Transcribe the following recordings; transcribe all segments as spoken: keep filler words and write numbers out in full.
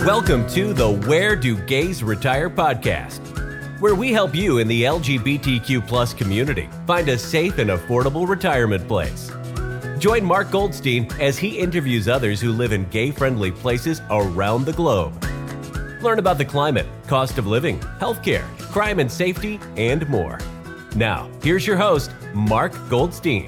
Welcome to the Where Do Gays Retire podcast, where we help you in the L G B T Q plus community find a safe and affordable retirement place. Join Mark Goldstein as he interviews others who live in gay-friendly places around the globe. Learn about the climate, cost of living, healthcare, crime and safety, and more. Now, here's your host, Mark Goldstein.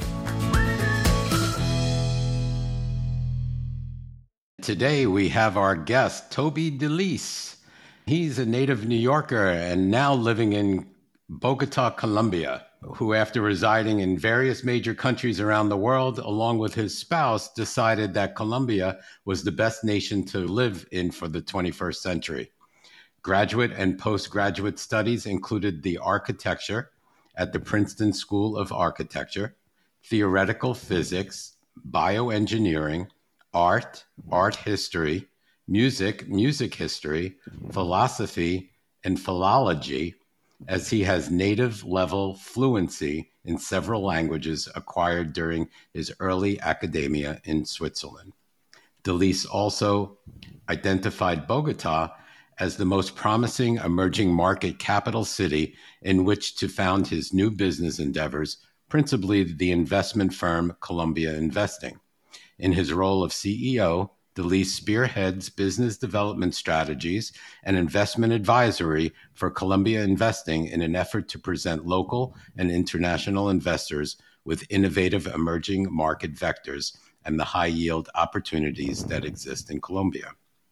Today we have our guest, Toby DeLise. He's a native New Yorker and now living in Bogota, Colombia, who after residing in various major countries around the world, along with his spouse, decided that Colombia was the best nation to live in for the twenty-first century. Graduate and postgraduate studies included the architecture at the Princeton School of Architecture, theoretical physics, bioengineering, art, art history, music, music history, philosophy, and philology, as he has native level fluency in several languages acquired during his early academia in Switzerland. DeLise also identified Bogota as the most promising emerging market capital city in which to found his new business endeavors, principally the investment firm Columbia Investing. In his role of C E O, DeLise spearheads business development strategies and investment advisory for Columbia Investing in an effort to present local and international investors with innovative emerging market vectors and the high-yield opportunities that exist in Colombia.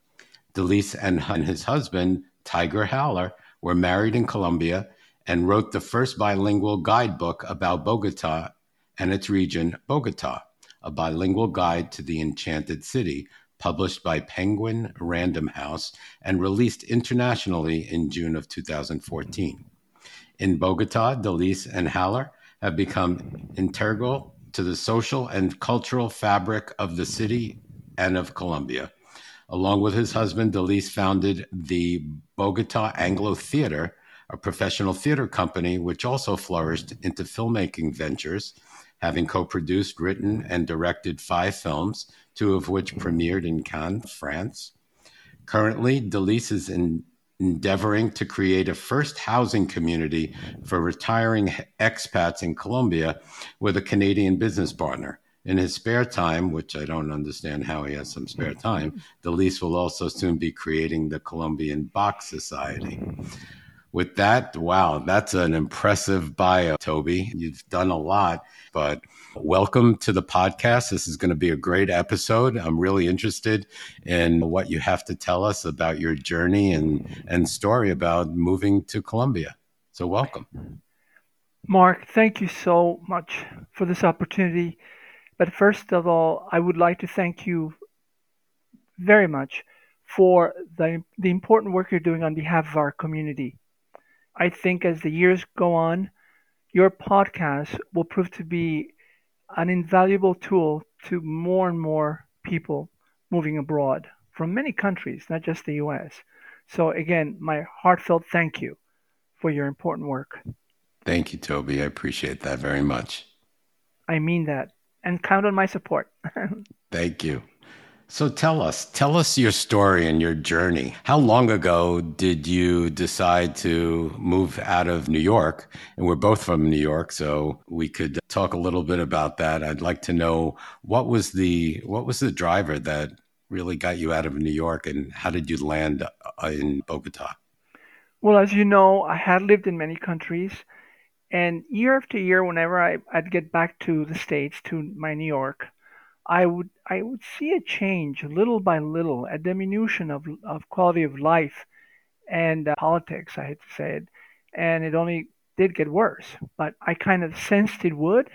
DeLise and his husband, Tiger Haller, were married in Colombia and wrote the first bilingual guidebook about Bogota and its region, Bogota, a bilingual guide to the enchanted city, published by Penguin Random House and released internationally in June of two thousand fourteen. In Bogota, DeLise and Haller have become integral to the social and cultural fabric of the city and of Colombia. Along with his husband, DeLise founded the Bogota Anglo Theater, a professional theater company which also flourished into filmmaking ventures, having co-produced, written, and directed five films, two of which premiered in Cannes, France. Currently, DeLise is in, endeavoring to create a first housing community for retiring expats in Colombia with a Canadian business partner. In his spare time, which I don't understand how he has some spare time, DeLise will also soon be creating the Colombian Box Society. With that, wow, that's an impressive bio, Toby. You've done a lot, but welcome to the podcast. This is going to be a great episode. I'm really interested in what you have to tell us about your journey and, and story about moving to Colombia. So welcome. Mark, thank you so much for this opportunity. But first of all, I would like to thank you very much for the, the important work you're doing on behalf of our community. I think as the years go on, your podcast will prove to be an invaluable tool to more and more people moving abroad from many countries, not just the U S. So again, my heartfelt thank you for your important work. Thank you, Toby. I appreciate that very much. I mean that. And count on my support. Thank you. So tell us, tell us your story and your journey. How long ago did you decide to move out of New York? And we're both from New York, so we could talk a little bit about that. I'd like to know what was the what was the driver that really got you out of New York, and how did you land in Bogota? Well, as you know, I had lived in many countries, and year after year, whenever I, I'd get back to the States, to my New York, I would I would see a change little by little, a diminution of of quality of life and uh, politics, I hate to say it, and it only did get worse. But I kind of sensed it would,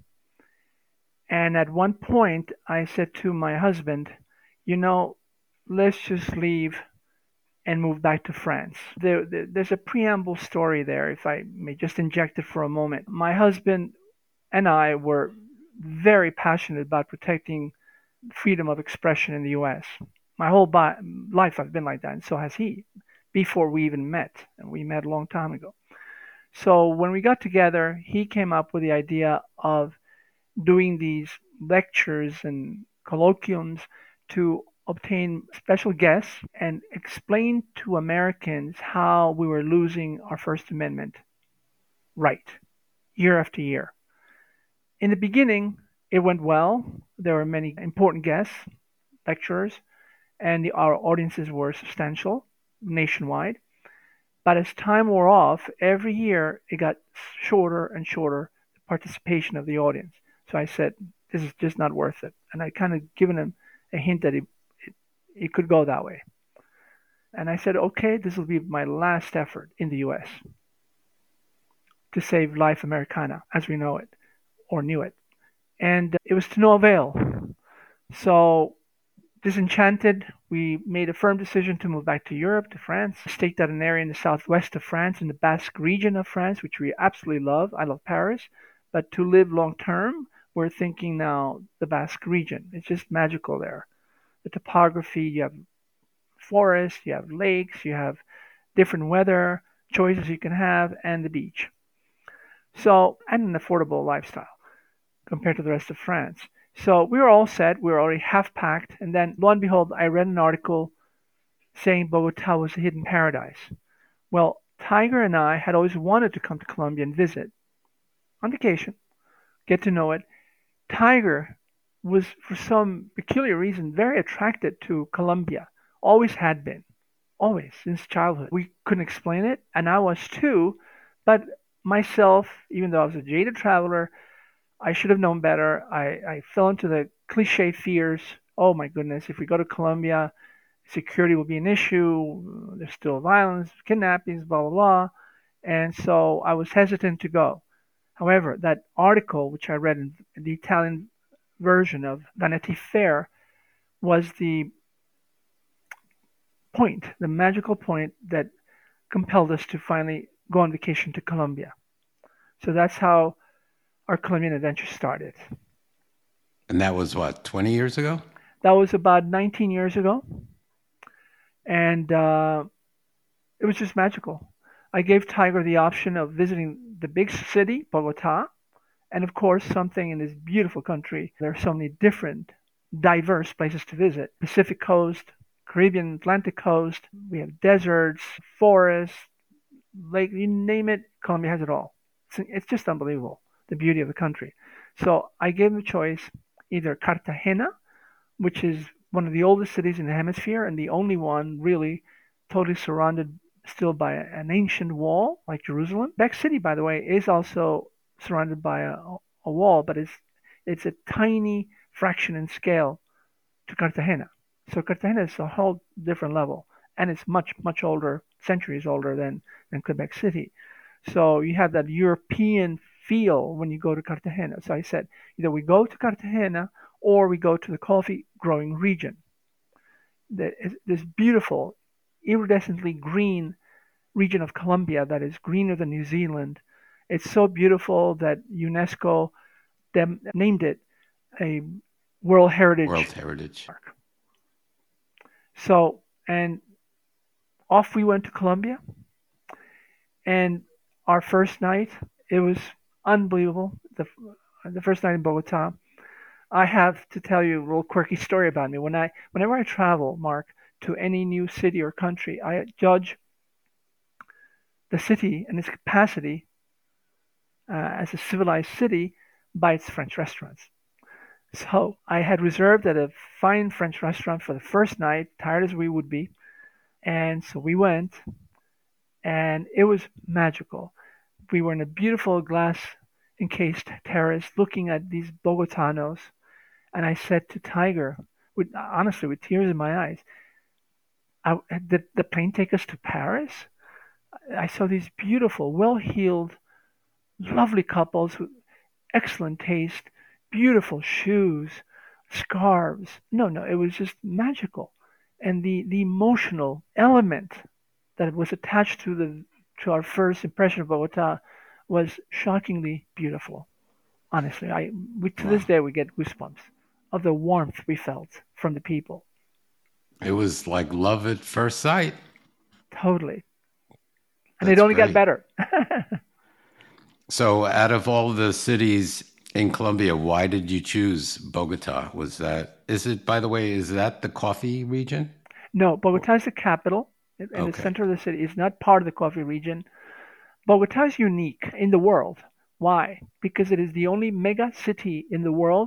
and at one point I said to my husband, you know, let's just leave and move back to France. There, there, there's a preamble story there, if I may just inject it for a moment. My husband and I were very passionate about protecting freedom of expression in the U S. My whole bi- life I've been like that, and so has he, before we even met, and we met a long time ago. So when we got together, he came up with the idea of doing these lectures and colloquiums to obtain special guests and explain to Americans how we were losing our First Amendment right year after year. In the beginning, it went well. There were many important guests, lecturers, and the, our audiences were substantial nationwide. But as time wore off, every year it got shorter and shorter, the participation of the audience. So I said, this is just not worth it. And I kind of given him a hint that it, it, it could go that way. And I said, okay, this will be my last effort in the U S to save Life Americana as we know it or knew it. And it was to no avail. So disenchanted, we made a firm decision to move back to Europe, to France, staked out an area in the southwest of France, in the Basque region of France, which we absolutely love. I love Paris. But to live long term, we're thinking now the Basque region. It's just magical there. The topography, you have forests, you have lakes, you have different weather choices you can have, and the beach. So, and an affordable lifestyle compared to the rest of France. So we were all set. We were already half packed. And then, lo and behold, I read an article saying Bogota was a hidden paradise. Well, Tiger and I had always wanted to come to Colombia and visit on vacation, get to know it. Tiger was, for some peculiar reason, very attracted to Colombia. Always had been. Always, since childhood. We couldn't explain it, and I was too. But myself, even though I was a jaded traveler, I should have known better. I, I fell into the cliche fears. Oh my goodness, if we go to Colombia, security will be an issue. There's still violence, kidnappings, blah, blah, blah. And so I was hesitant to go. However, that article, which I read in the Italian version of Vanity Fair, was the point, the magical point that compelled us to finally go on vacation to Colombia. So that's how our Colombian adventure started. And that was what, twenty years ago? That was about nineteen years ago. And uh, it was just magical. I gave Tiger the option of visiting the big city, Bogota, and of course, something in this beautiful country. There are so many different, diverse places to visit. Pacific coast, Caribbean, Atlantic coast. We have deserts, forests, lake, you name it, Colombia has it all. It's, it's just unbelievable, the beauty of the country. So I gave him a choice, either Cartagena, which is one of the oldest cities in the hemisphere and the only one really totally surrounded still by an ancient wall like Jerusalem. Mexico City, by the way, is also surrounded by a, a wall, but it's it's a tiny fraction in scale to Cartagena. So Cartagena is a whole different level, and it's much, much older, centuries older than, than Quebec City. So you have that European feel when you go to Cartagena. So I said, either we go to Cartagena or we go to the coffee growing region. This beautiful, iridescently green region of Colombia that is greener than New Zealand. It's so beautiful that UNESCO dem- named it a World Heritage World Heritage Park. So, and off we went to Colombia. And our first night, it was unbelievable. The, the first night in Bogota. I have to tell you a little quirky story about me. When I, whenever I travel, Mark, to any new city or country, I judge the city and its capacity uh, as a civilized city by its French restaurants. So I had reserved at a fine French restaurant for the first night, tired as we would be. And so we went, and it was magical. We were in a beautiful glass encased terrace looking at these Bogotanos. And I said to Tiger, with, honestly, with tears in my eyes, I, did the plane take us to Paris? I saw these beautiful, well-heeled, lovely couples with excellent taste, beautiful shoes, scarves. No, no, it was just magical. And the, the emotional element that was attached to the to our first impression of Bogota was shockingly beautiful. Honestly, I we, to this day we get goosebumps of the warmth we felt from the people. It was like love at first sight. Totally. And That's it only great. got better. So out of all the cities In Colombia, why did you choose Bogota? Was that, is it, by the way, is that the coffee region? No, Bogota is the capital and the Okay. center of the city. It's not part of the coffee region. Bogota is unique in the world. Why? Because it is the only mega city in the world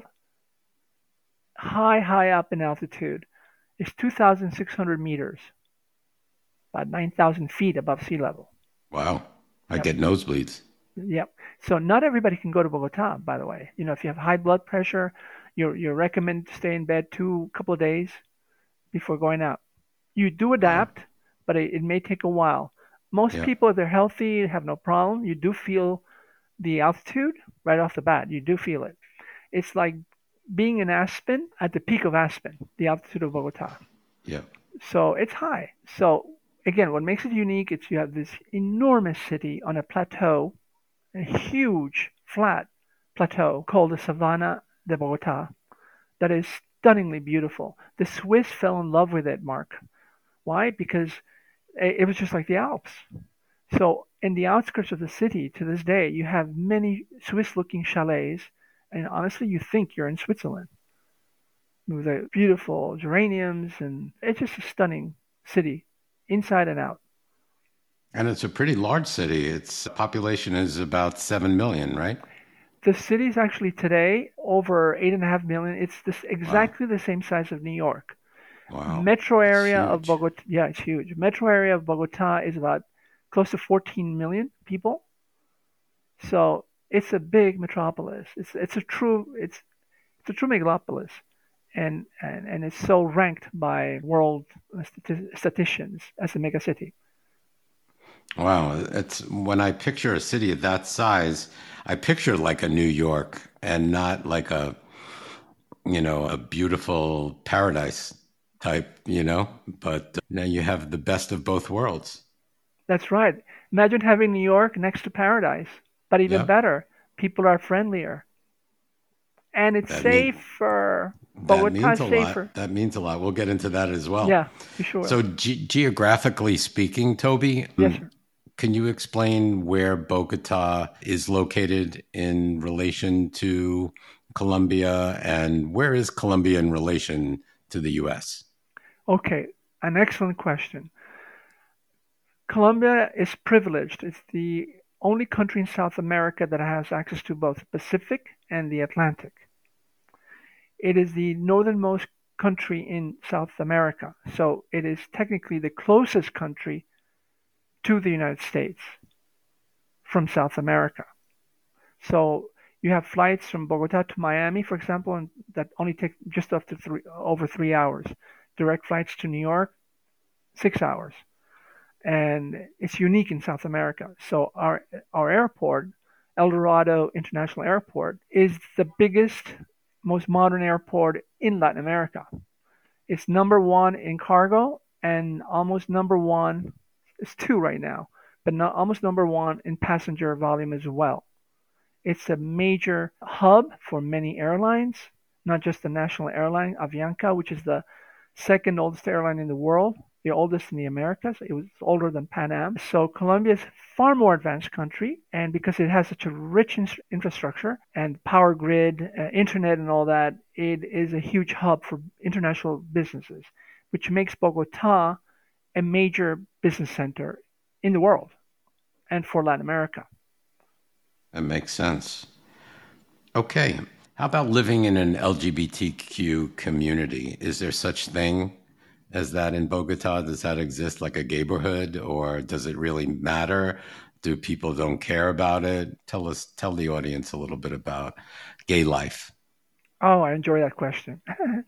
high, high up in altitude. It's two thousand six hundred meters, about nine thousand feet above sea level. Wow. I Yep. get nosebleeds. Yep. So not everybody can go to Bogota, by the way. You know, if you have high blood pressure, you're you're recommended to stay in bed two couple of days before going out. You do Wow. adapt, but it, it may take a while. Most Yeah. people, if they're healthy, have no problem. You do feel the altitude right off the bat. You do feel it. It's like being in Aspen at the peak of Aspen, the altitude of Bogota. Yeah. So it's high. So again, what makes it unique is you have this enormous city on a plateau, a huge flat plateau called the Savannah de Bogota that is stunningly beautiful. The Swiss fell in love with it, Mark. Why? Because it was just like the Alps. So in the outskirts of the city, to this day, you have many Swiss-looking chalets, and honestly, you think you're in Switzerland with the beautiful geraniums, and it's just a stunning city, inside and out. And it's a pretty large city. Its population is about seven million, right? The city is actually today over eight and a half million. It's this Wow. exactly the same size of New York. Wow. Metro It's area of huge. Bogota, yeah, it's huge. Metro area of Bogota is about close to fourteen million people. So it's a big metropolis. It's it's a true it's it's a true megalopolis, and and, and it's so ranked by world stati- statisticians as a megacity. Wow. It's when I picture a city of that size, I picture like a New York and not like a, you know, a beautiful paradise type, you know, but now you have the best of both worlds. That's right. Imagine having New York next to paradise, but even Yep. better, people are friendlier and it's That mean safer. that Bogota means is a lot. safer. That means a lot. We'll get into that as well. Yeah, for sure. So ge geographically speaking, Toby, Yes, um, sir. can you explain where Bogota is located in relation to Colombia, and where is Colombia in relation to the U S? Okay, an excellent question. Colombia is privileged. It's the only country in South America that has access to both the Pacific and the Atlantic. It is the northernmost country in South America, so it is technically the closest country to the United States from South America. So you have flights from Bogota to Miami, for example, and that only take just up to three, over three hours. Direct flights to New York, six hours. And it's unique in South America. So our our airport, El Dorado International Airport, is the biggest, most modern airport in Latin America. It's number one in cargo and almost number one. It's two right now, but not almost number one in passenger volume as well. It's a major hub for many airlines, not just the national airline, Avianca, which is the second oldest airline in the world, the oldest in the Americas. It was older than Pan Am. So Colombia is a far more advanced country, and because it has such a rich in- infrastructure and power grid, uh, internet, and all that, it is a huge hub for international businesses, which makes Bogota a major business center in the world and for Latin America. That makes sense. Okay. How about living in an L G B T Q community? Is there such thing as that in Bogota? Does that exist like a neighborhood, or does it really matter? Do people don't care about it? Tell us, tell the audience a little bit about gay life. Oh, I enjoy that question.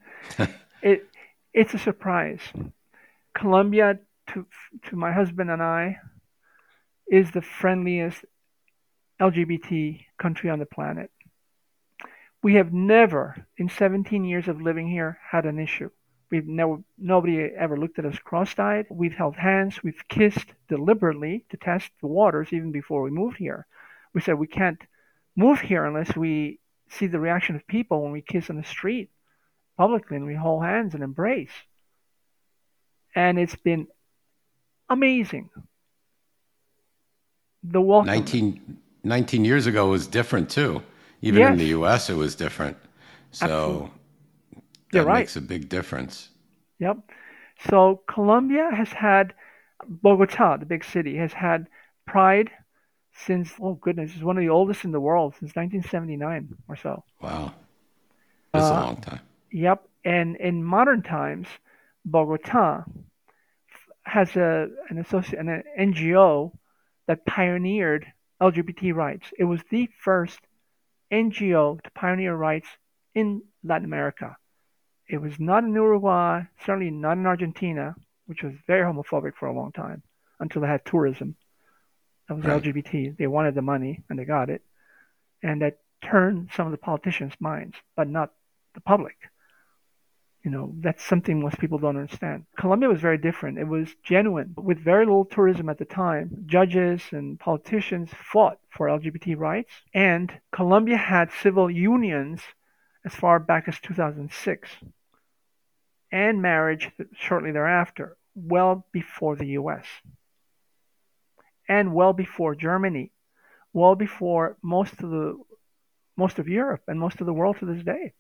it it's a surprise. Colombia, to to my husband and I, is the friendliest L G B T country on the planet. We have never, in seventeen years of living here, had an issue. We've never, nobody ever looked at us cross-eyed. We've held hands. We've kissed deliberately to test the waters even before we moved here. We said we can't move here unless we see the reaction of people when we kiss on the street publicly and we hold hands and embrace. And it's been amazing. The welcome. nineteen, nineteen years ago was different too. Even in Yes, the U S, it was different. absolutely. So You're that right. makes a big difference. Yep. So Colombia has had Bogota, the big city, has had pride since, oh goodness, it's one of the oldest in the world since nineteen seventy-nine or so. Wow. That's a Uh, long time. yep. And in modern times, Bogota has a an associate an N G O that pioneered L G B T rights. It was the first N G O to pioneer rights in Latin America. It was not in Uruguay, certainly not in Argentina, which was very homophobic for a long time until they had tourism. That was Right. L G B T. They wanted the money and they got it. And that turned some of the politicians' minds, but not the public. You know, that's something most people don't understand. Colombia was very different. It was genuine. With very little tourism at the time, judges and politicians fought for L G B T rights. And Colombia had civil unions as far back as two thousand six and marriage shortly thereafter, well before the U S and well before Germany, well before most of the most of Europe and most of the world to this day.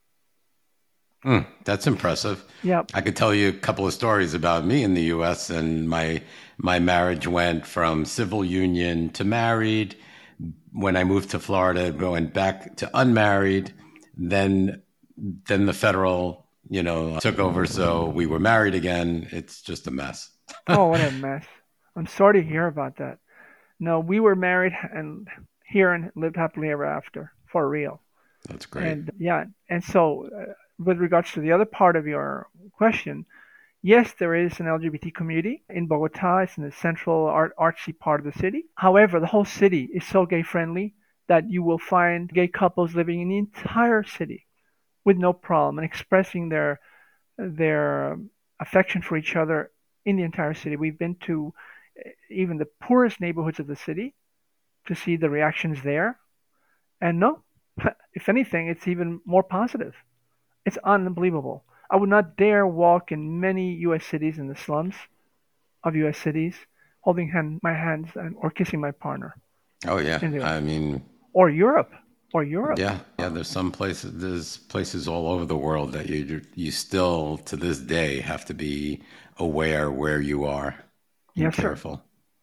Mm, that's impressive. Yep. I could tell you a couple of stories about me in the U S and my my marriage went from civil union to married. When I moved to Florida, going back to unmarried, then then the federal, you know, took over, so we were married again. It's just a mess. Oh, what a mess. I'm sorry to hear about that. No, we were married and here and lived happily ever after, for real. That's great. And yeah, and so uh, with regards to the other part of your question, yes, there is an L G B T community in Bogota. It's in the central art, artsy part of the city. However, the whole city is so gay friendly that you will find gay couples living in the entire city with no problem and expressing their their affection for each other in the entire city. We've been to uh, even the poorest neighborhoods of the city to see the reactions there. And no, if anything, it's even more positive. It's unbelievable. I would not dare walk in many U S cities in the slums of U S cities holding hand, my hands and, or kissing my partner Oh yeah. in the I mean, or Europe or Europe. yeah, yeah. There's some places. There's places all over the world that you you still to this day have to be aware where you are and Yes, sir. careful.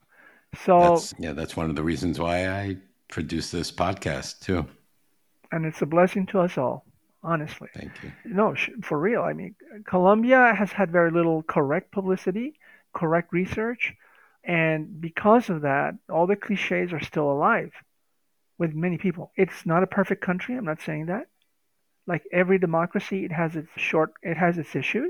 So, That's yeah. That's one of the reasons why I produce this podcast too. and it's a blessing to us all, honestly. Thank you. No, sh- for real. I mean, Colombia has had very little correct publicity, correct research, and because of that, all the cliches are still alive with many people. It's not a perfect country. I'm not saying that. Like every democracy, it has its short, it has its issues,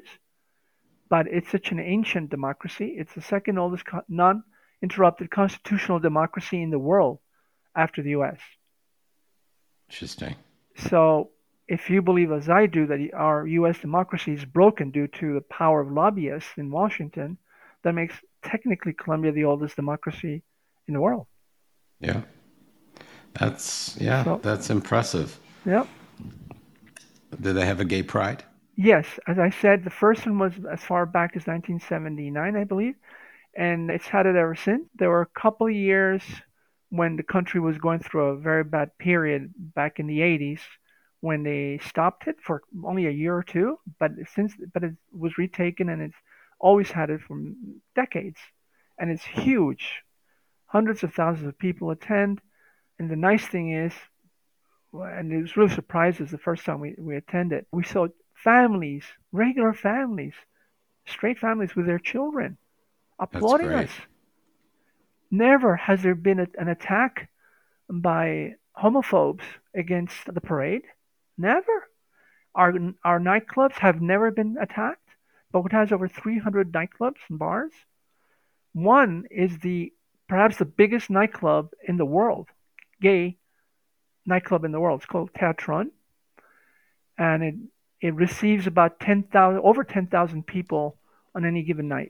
but it's such an ancient democracy. It's the second oldest co- non-interrupted constitutional democracy in the world after the U S. Interesting. So if you believe, as I do, that our U S democracy is broken due to the power of lobbyists in Washington, that makes technically Colombia the oldest democracy in the world. Yeah. That's yeah. So, That's impressive. yeah. Do they have a gay pride? Yes, as I said, the first one was as far back as nineteen seventy-nine, I believe, and it's had it ever since. There were a couple of years when the country was going through a very bad period back in the eighties when they stopped it for only a year or two, but since but it was retaken and it's always had it for decades, and it's huge. Hundreds of thousands of people attend, and the nice thing is, and it was really surprised us the first time we, we attended, we saw families, regular families, straight families with their children That's applauding great. us. Never has there been a, an attack by homophobes against the parade. Never. Our our nightclubs have never been attacked. Bogota has over three hundred nightclubs and bars. One is the perhaps the biggest nightclub in the world, gay nightclub in the world. It's called Teatron, and it it receives about ten thousand, over ten thousand people on any given night.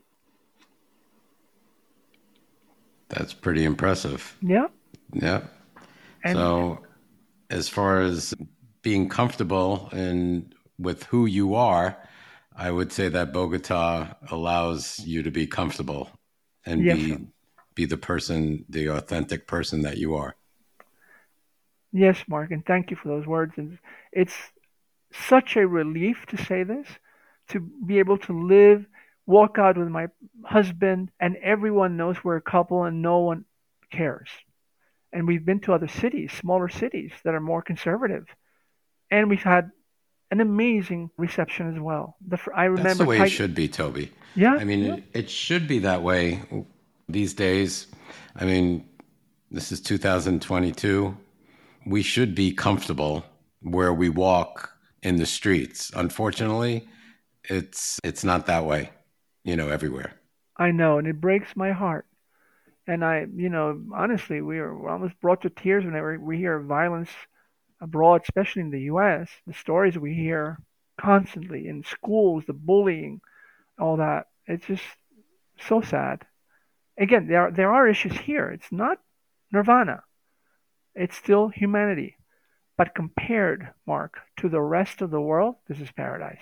That's pretty impressive. Yeah, Yeah. and So, as far as being comfortable in with who you are, I would say that Bogota allows you to be comfortable and yes, sir. be be the person, the authentic person that you are. Yes, Mark, and thank you for those words. And it's such a relief to say this, to be able to live, walk out with my husband, and everyone knows we're a couple and no one cares. And we've been to other cities, smaller cities that are more conservative, and we've had an amazing reception as well. The, I That's the remember way it Tiger. should be, Toby. Yeah, I mean, yeah. it, it should be that way these days. I mean, this is two thousand twenty-two. We should be comfortable where we walk in the streets. Unfortunately, it's it's not that way, you know, everywhere. I know, and it breaks my heart. And I, you know, honestly, we are almost brought to tears whenever we hear violence abroad, especially in the U S. The stories we hear constantly in schools, the bullying, all that. It's just so sad. Again, there are, there are issues here. It's not nirvana. It's still humanity. But compared, Mark, to the rest of the world, this is paradise.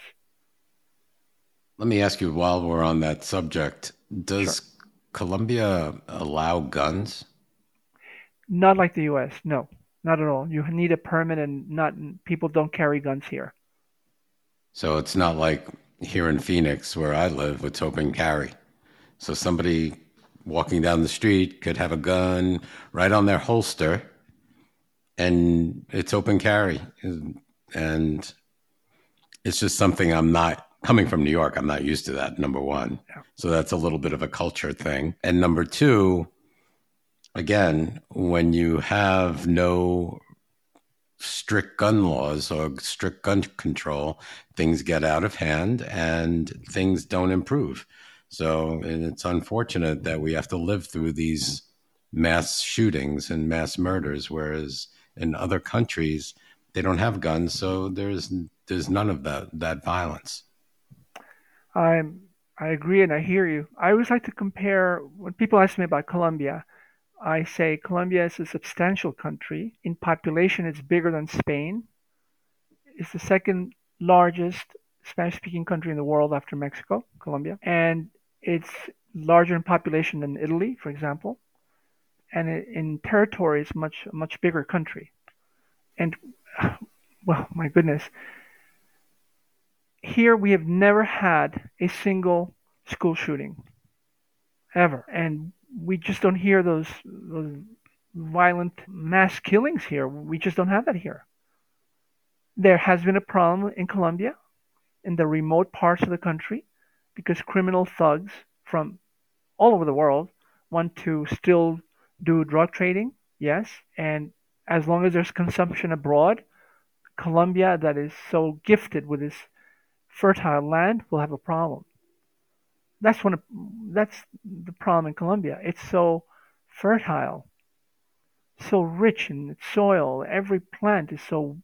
Let me ask you while we're on that subject, Sure. does Colombia allow guns? Not like the U S. No, not at all. You need a permit, and not people don't carry guns here. So it's not like here in Phoenix where I live, it's open carry. So somebody walking down the street could have a gun right on their holster and it's open carry. And it's just something I'm not coming from New York. I'm not used to that, number one. Yeah. So that's a little bit of a culture thing. And number two, again, when you have no strict gun laws or strict gun control, things get out of hand and things don't improve. So and it's unfortunate that we have to live through these mass shootings and mass murders, whereas in other countries they don't have guns, so there's there's none of that that violence. I I agree and I hear you. I always like to compare when people ask me about Colombia. I say Colombia is a substantial country. In population, it's bigger than Spain. It's the second largest Spanish speaking country in the world after Mexico, Colombia. And it's larger in population than Italy, for example. And in territory, it's much a much bigger country. And well, my goodness, here we have never had a single school shooting ever, and we just don't hear those those violent mass killings here. We just don't have that here. There has been a problem in Colombia, in the remote parts of the country, because criminal thugs from all over the world want to still do drug trading, yes, and as long as there's consumption abroad, Colombia, that is so gifted with this fertile land, will have a problem. That's one of that's the problem in Colombia. It's so fertile, so rich in its soil. Every plant is so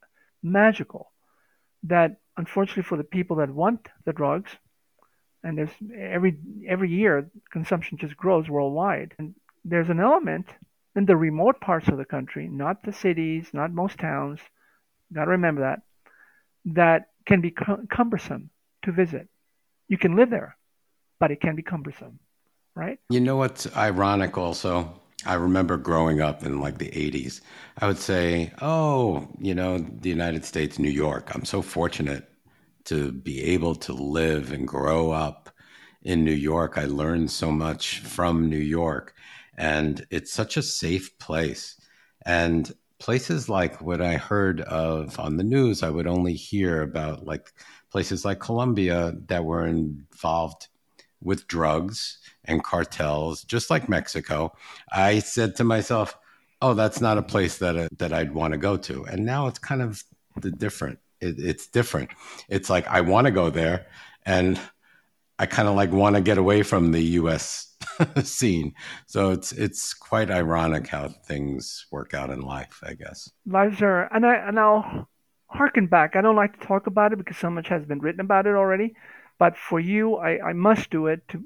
magical that unfortunately for the people that want the drugs, and there's every every year consumption just grows worldwide. And there's an element in the remote parts of the country, not the cities, not most towns. Got to remember that that can be cumbersome to visit. You can live there, but it can be cumbersome, right? You know what's ironic also? I remember growing up in like the eighties. I would say, oh, you know, the United States, New York. I'm so fortunate to be able to live and grow up in New York. I learned so much from New York, and it's such a safe place. And places like what I heard of on the news, I would only hear about like places like Colombia that were involved with drugs and cartels, just like Mexico. I said to myself, "Oh, that's not a place that uh, that I'd want to go to." And now it's kind of the different. It, it's different. It's like I want to go there, and I kind of like want to get away from the U S scene. So it's it's quite ironic how things work out in life, I guess. Lives are, and I and I'll harken back. I don't like to talk about it because so much has been written about it already. But for you, I, I must do it to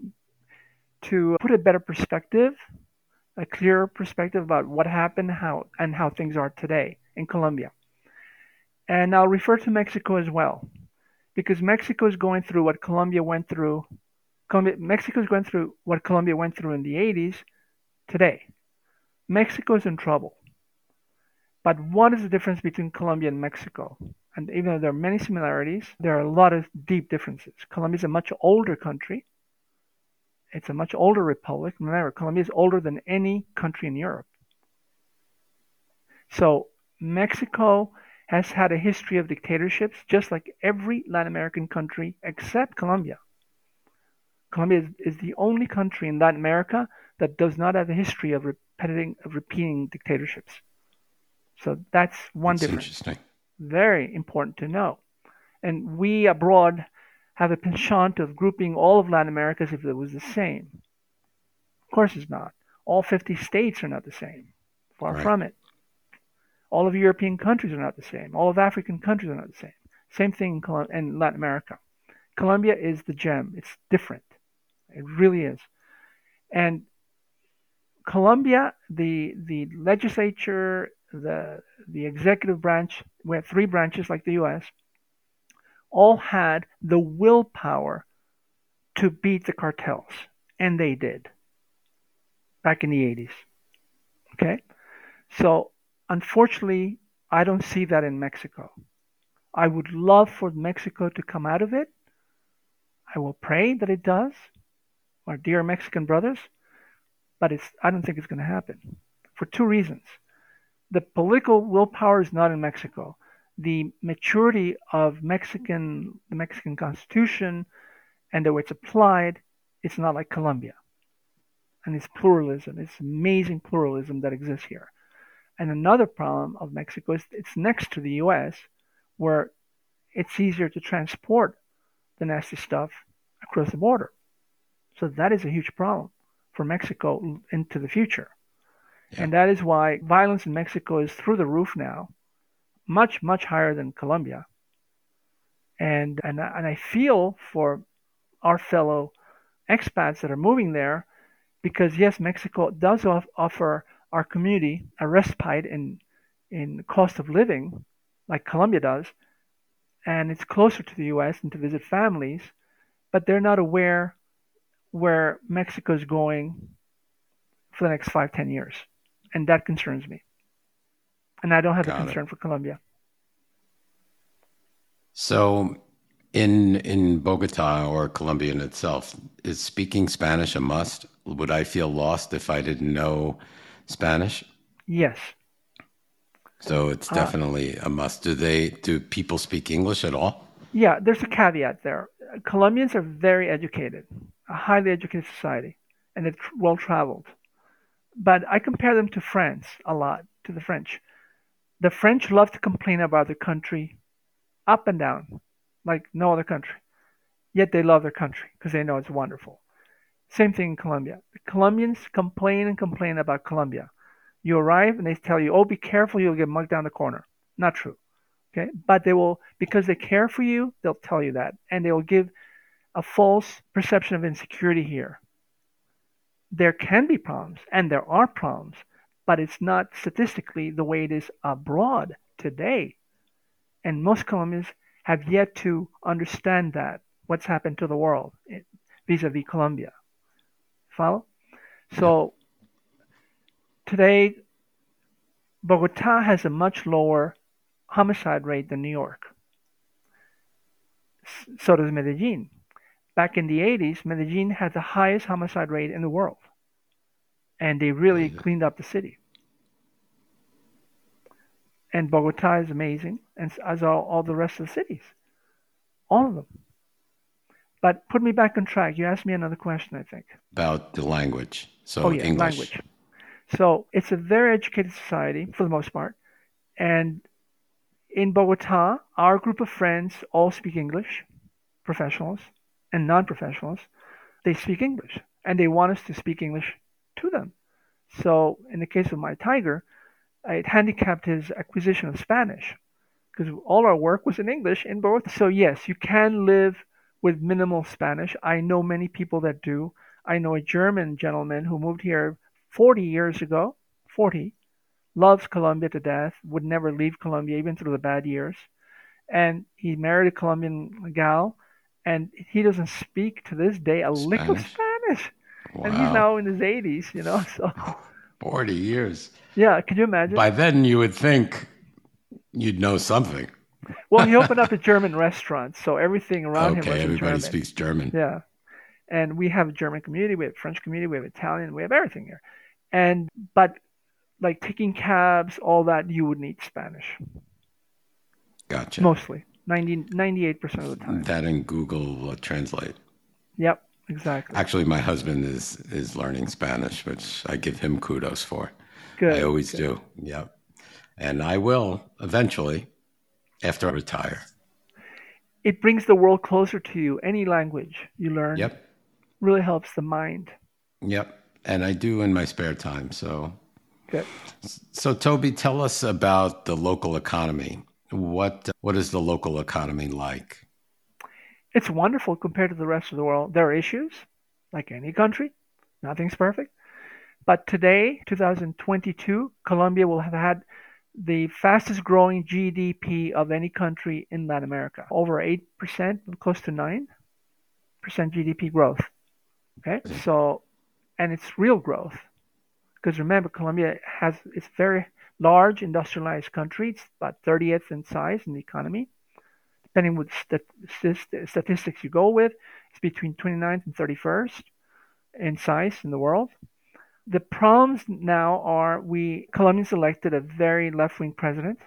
to put a better perspective, a clearer perspective about what happened, how and how things are today in Colombia. And I'll refer to Mexico as well, because Mexico is going through what Colombia went through. Colombia, Mexico is going through what Colombia went through in the eighties today. Mexico is in trouble. But what is the difference between Colombia and Mexico? And even though there are many similarities, there are a lot of deep differences. Colombia is a much older country. It's a much older republic. Remember, Colombia is older than any country in Europe. So Mexico has had a history of dictatorships, just like every Latin American country except Colombia. Colombia is, is the only country in Latin America that does not have a history of repeating, of repeating dictatorships. So that's one That's difference. interesting. Very important to know. And we abroad have a penchant of grouping all of Latin America as if it was the same. Of course it's not. All fifty states are not the same. Far Right. from it. All of European countries are not the same. All of African countries are not the same. Same thing in, Col- in Latin America. Colombia is the gem. It's different. It really is. And Colombia, the the legislature, the the executive branch, we have three branches like the U S, all had the willpower to beat the cartels. And they did. Back in the eighties. Okay? So, unfortunately, I don't see that in Mexico. I would love for Mexico to come out of it. I will pray that it does, our dear Mexican brothers, but it's I don't think it's going to happen for two reasons. The political willpower is not in Mexico. The maturity of Mexican the Mexican Constitution and the way it's applied, it's not like Colombia. And it's pluralism, it's amazing pluralism that exists here. And another problem of Mexico is it's next to the U S, where it's easier to transport the nasty stuff across the border. So that is a huge problem for Mexico into the future. Yeah. And that is why violence in Mexico is through the roof now, much, much higher than Colombia. And and, and I feel for our fellow expats that are moving there, because yes, Mexico does off- offer our community a respite in in cost of living, like Colombia does, and it's closer to the U S and to visit families, but they're not aware where Mexico is going for the next five, ten years, and that concerns me. And I don't have Got a it. concern for Colombia. So, in in Bogota or Colombia in itself, is speaking Spanish a must? Would I feel lost if I didn't know Spanish? Yes. So it's Uh, definitely a must. Do they do people speak English at all? yeah, there's a caveat there. Colombians are very educated, a highly educated society, and they're well traveled. But I compare them to France a lot, to the French. The French love to complain about their country up and down, like no other country. Yet they love their country because they know it's wonderful. Same thing in Colombia. The Colombians complain and complain about Colombia. You arrive and they tell you, oh, be careful, you'll get mugged down the corner. Not true. Okay? But they will, because they care for you, they'll tell you that. And they will give a false perception of insecurity here. There can be problems, and there are problems, but it's not statistically the way it is abroad today. And most Colombians have yet to understand that, what's happened to the world vis-a-vis Colombia. Follow? So today, Bogota has a much lower homicide rate than New York. So does Medellin. Back in the eighties, Medellin had the highest homicide rate in the world. And they really cleaned up the city. And Bogota is amazing, and as are all the rest of the cities. All of them. But put me back on track. You asked me another question, I think. About the language. So Oh, yeah, English. language. So it's a very educated society for the most part. And in Bogota, our group of friends all speak English, professionals and non-professionals. They speak English, and they want us to speak English to them. So in the case of my tiger, it handicapped his acquisition of Spanish because all our work was in English in both. So yes, you can live with minimal Spanish. I know many people that do. I know a German gentleman who moved here forty years ago, forty, loves Colombia to death, would never leave Colombia even through the bad years. And he married a Colombian gal, and he doesn't speak to this day a lick of Spanish? Spanish. Wow. And he's now in his eighties, you know. So, forty years. Yeah, can you imagine? By then, you would think you'd know something. Well, he opened up a German restaurant, so everything around him Okay, was in everybody German. speaks German. Yeah. And we have a German community, we have a French community, we have Italian, we have everything here. And but like taking cabs, all that, you would need Spanish. Gotcha. Mostly. ninety, ninety-eight percent of the time. That and Google uh, Translate. Yep, exactly. Actually, my husband is is learning Spanish, which I give him kudos for. Good. I always good. do. Yep. And I will eventually after I retire. It brings the world closer to you. Any language you learn Yep. really helps the mind. Yep. And I do in my spare time. So, Good. so Toby, tell us about the local economy. What what is the local economy like? It's wonderful compared to the rest of the world. There are issues, like any country. Nothing's perfect. But today, twenty twenty-two, Colombia will have had the fastest growing G D P of any country in Latin America. Over eight percent, close to nine percent G D P growth. Okay? So, and it's real growth. Because remember, Colombia has, it's a very large industrialized country. It's about thirtieth in size in the economy. Depending what stat- statistics you go with, it's between twenty-ninth and thirty-first in size in the world. The problems now are we Colombians elected a very left-wing president.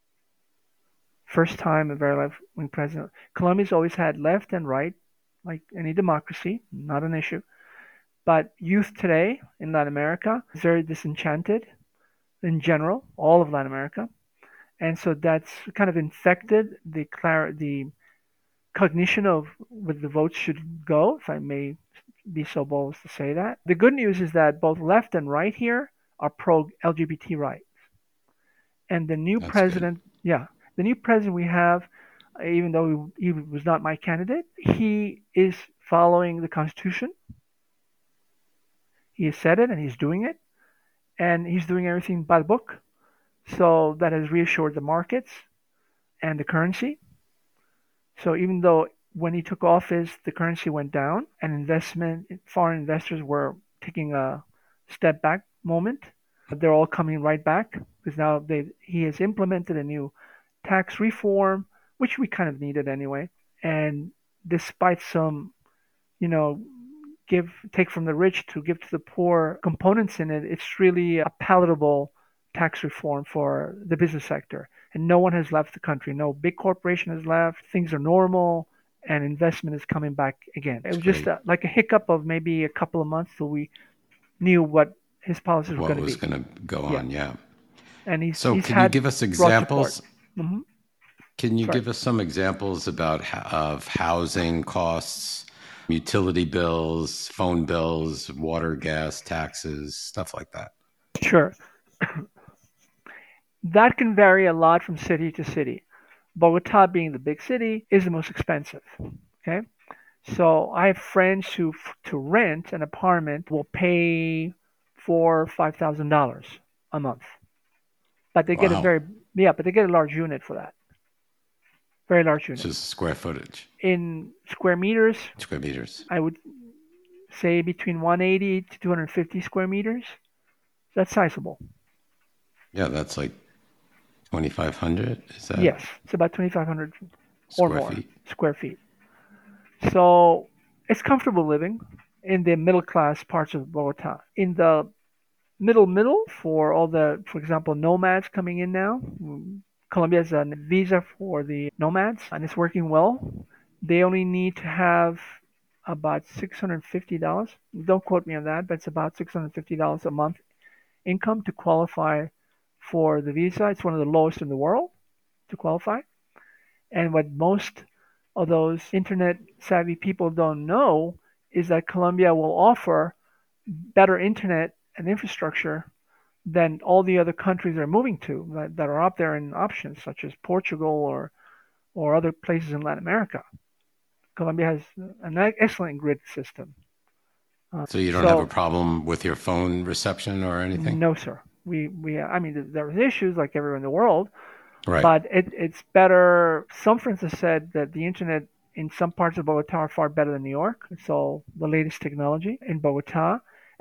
First time a very left-wing president. Colombia's always had left and right, like any democracy, not an issue. But youth today in Latin America is very disenchanted in general, all of Latin America. And so that's kind of infected the clar- the cognition of where the votes should go, if I may be so bold as to say that. The good news is that both left and right here are pro-L G B T rights. And the new That's president, good. yeah, the new president we have, even though he, he was not my candidate, he is following the Constitution. He has said it and he's doing it. And he's doing everything by the book. So that has reassured the markets and the currency. So even though when he took office, the currency went down and investment, foreign investors were taking a step back moment, they're all coming right back because now they he has implemented a new tax reform, which we kind of needed anyway. And despite some, you know, give take from the rich to give to the poor components in it, it's really a palatable tax reform for the business sector. And no one has left the country. No big corporation has left. Things are normal and investment is coming back again. It That's was great. just a, like a hiccup of maybe a couple of months till we knew what his policies were What going to was be. going to go Yeah. on? Yeah. And he's, So he's can you had give us broad examples? support. hmm Can you Sorry. give us some examples about ho- of housing costs, utility bills, phone bills, water, gas, taxes, stuff like that? Sure. That can vary a lot from city to city. Bogota, being the big city, is the most expensive. Okay, so I have friends who, f- to rent an apartment, will pay four or five thousand dollars a month, but they get a Wow. very yeah, but they get a large unit for that. Very large It's unit. just square footage, In square meters, square meters. I would say between one hundred eighty to two hundred fifty square meters. That's sizable. Yeah, that's like twenty-five hundred. Is that Yes, it's about twenty-five hundred or square more feet? square feet. So it's comfortable living in the middle class parts of Bogota. In the middle middle, for all the, for example, nomads coming in now, mm, Colombia has a visa for the nomads and it's working well. They only need to have about six hundred fifty dollars. Don't quote me on that, but it's about six hundred fifty dollars a month income to qualify for the visa. It's one of the lowest in the world to qualify. And what most of those internet savvy people don't know is that Colombia will offer better internet and infrastructure than all the other countries are moving to that, that are up there in options, such as Portugal or or other places in Latin America. Colombia has an excellent grid system. Uh, So you don't so, have a problem with your phone reception or anything? no, sir. We we I mean, there's issues like everywhere in the world, Right. but it, it's better. Some friends have said that the internet in some parts of Bogota are far better than New York. It's all the latest technology in Bogota.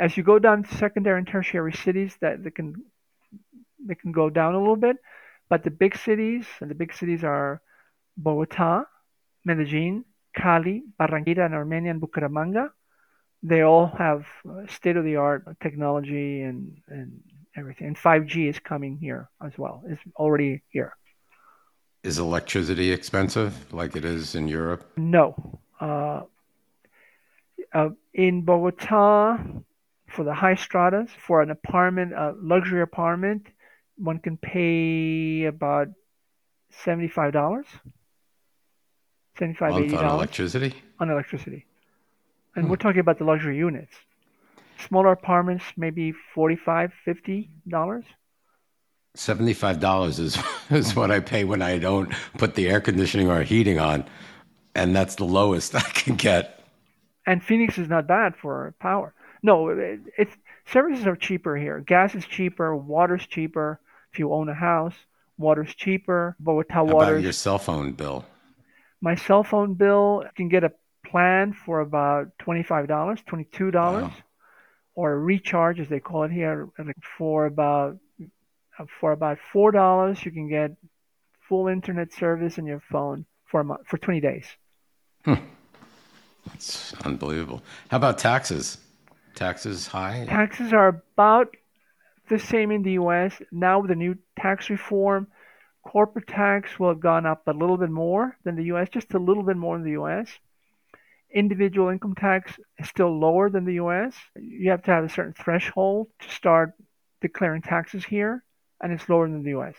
As you go down to secondary and tertiary cities, that they can they can go down a little bit, but the big cities and the big cities are Bogota, Medellin, Cali, Barranquilla, and Armenia and Bucaramanga. They all have state of the art technology and and everything. And five G is coming here as well. It's already here. Is electricity expensive like it is in Europe? No. Uh, uh, in Bogota, for the high stratas, for an apartment, a luxury apartment, one can pay about seventy-five dollars, seventy-five dollars, Month eighty on dollars electricity? on electricity. And Hmm. we're talking about the luxury units. Smaller apartments, maybe forty-five dollars, fifty dollars. seventy-five dollars is, is what I pay when I don't put the air conditioning or heating on. And that's the lowest I can get. And Phoenix is not bad for power. No, it, it's services are cheaper here. Gas is cheaper, water's cheaper. If you own a house, water's cheaper. Bogota How about water's. your cell phone bill? My cell phone bill, you can get a plan for about twenty-five dollars, twenty-two dollars, Wow. or a recharge, as they call it here, like for about for about four dollars. You can get full internet service on your phone for a month, for twenty days. Hmm. That's unbelievable. How about taxes? Taxes high? Taxes are about the same in the U S. Now with the new tax reform, corporate tax will have gone up a little bit more than the U S, just a little bit more in the U S. Individual income tax is still lower than the U S. You have to have a certain threshold to start declaring taxes here, and it's lower than the U S.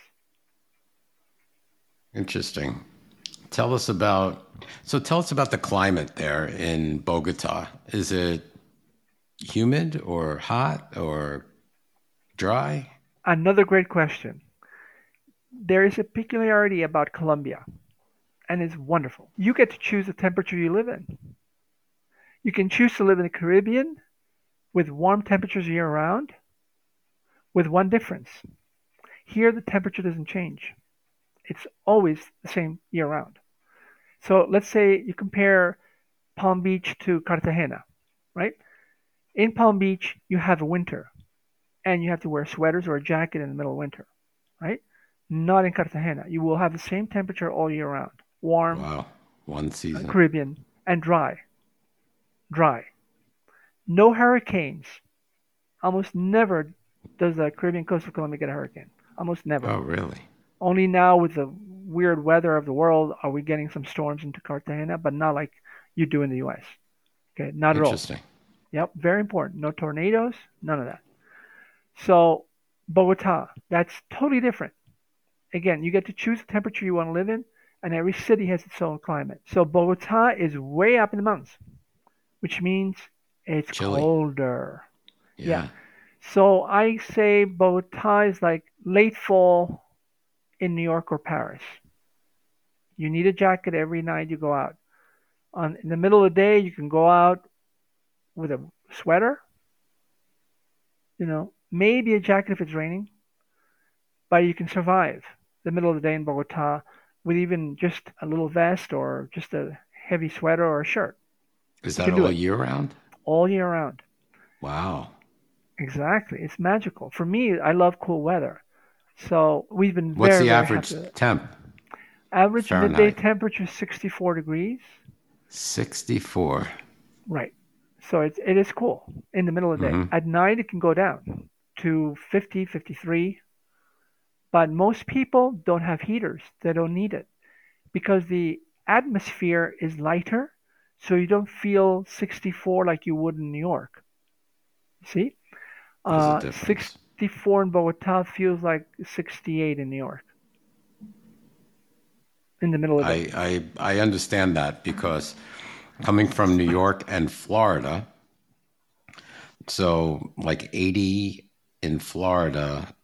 Interesting. Tell us about, so tell us about the climate there in Bogota. Is it humid or hot or dry? Another great question. There is a peculiarity about Colombia, and it's wonderful. You get to choose the temperature you live in. You can choose to live in the Caribbean with warm temperatures year round, with one difference. Here, the temperature doesn't change. It's always the same year round. So let's say you compare Palm Beach to Cartagena, right? In Palm Beach, you have a winter, and you have to wear sweaters or a jacket in the middle of winter, right? Not in Cartagena. You will have the same temperature all year round. Warm, Wow. One uh, season. Caribbean, and dry. Dry. No hurricanes. Almost never does the Caribbean coast of Colombia get a hurricane. Almost never. Oh, really? Only now with the weird weather of the world are we getting some storms into Cartagena, but not like you do in the U S. Okay, not at all. Interesting. Yep, very important. No tornadoes, none of that. So Bogota, that's totally different. Again, you get to choose the temperature you want to live in, and every city has its own climate. So Bogota is way up in the mountains, which means it's Chilly. colder. Yeah. Yeah. So I say Bogota is like late fall in New York or Paris. You need a jacket every night you go out. On in the middle of the day, you can go out with a sweater, you know, maybe a jacket if it's raining, but you can survive the middle of the day in Bogota with even just a little vest or just a heavy sweater or a shirt Is You that can do all it. year round? all year round. Wow. Exactly. It's magical. For me, I love cool weather. So we've been What's very, the very average happy. temp? Average midday Fahrenheit? temperature is sixty-four degrees. sixty-four. Right. So it's, it is cool in the middle of the day. Mhm. At night, it can go down to fifty, fifty-three. But most people don't have heaters. They don't need it because the atmosphere is lighter, so you don't feel sixty-four like you would in New York. See? There's a Uh, difference. sixty-four in Bogota feels like sixty-eight in New York in the middle of the day. I, I I understand that because coming from New York and Florida, so like eighty in Florida,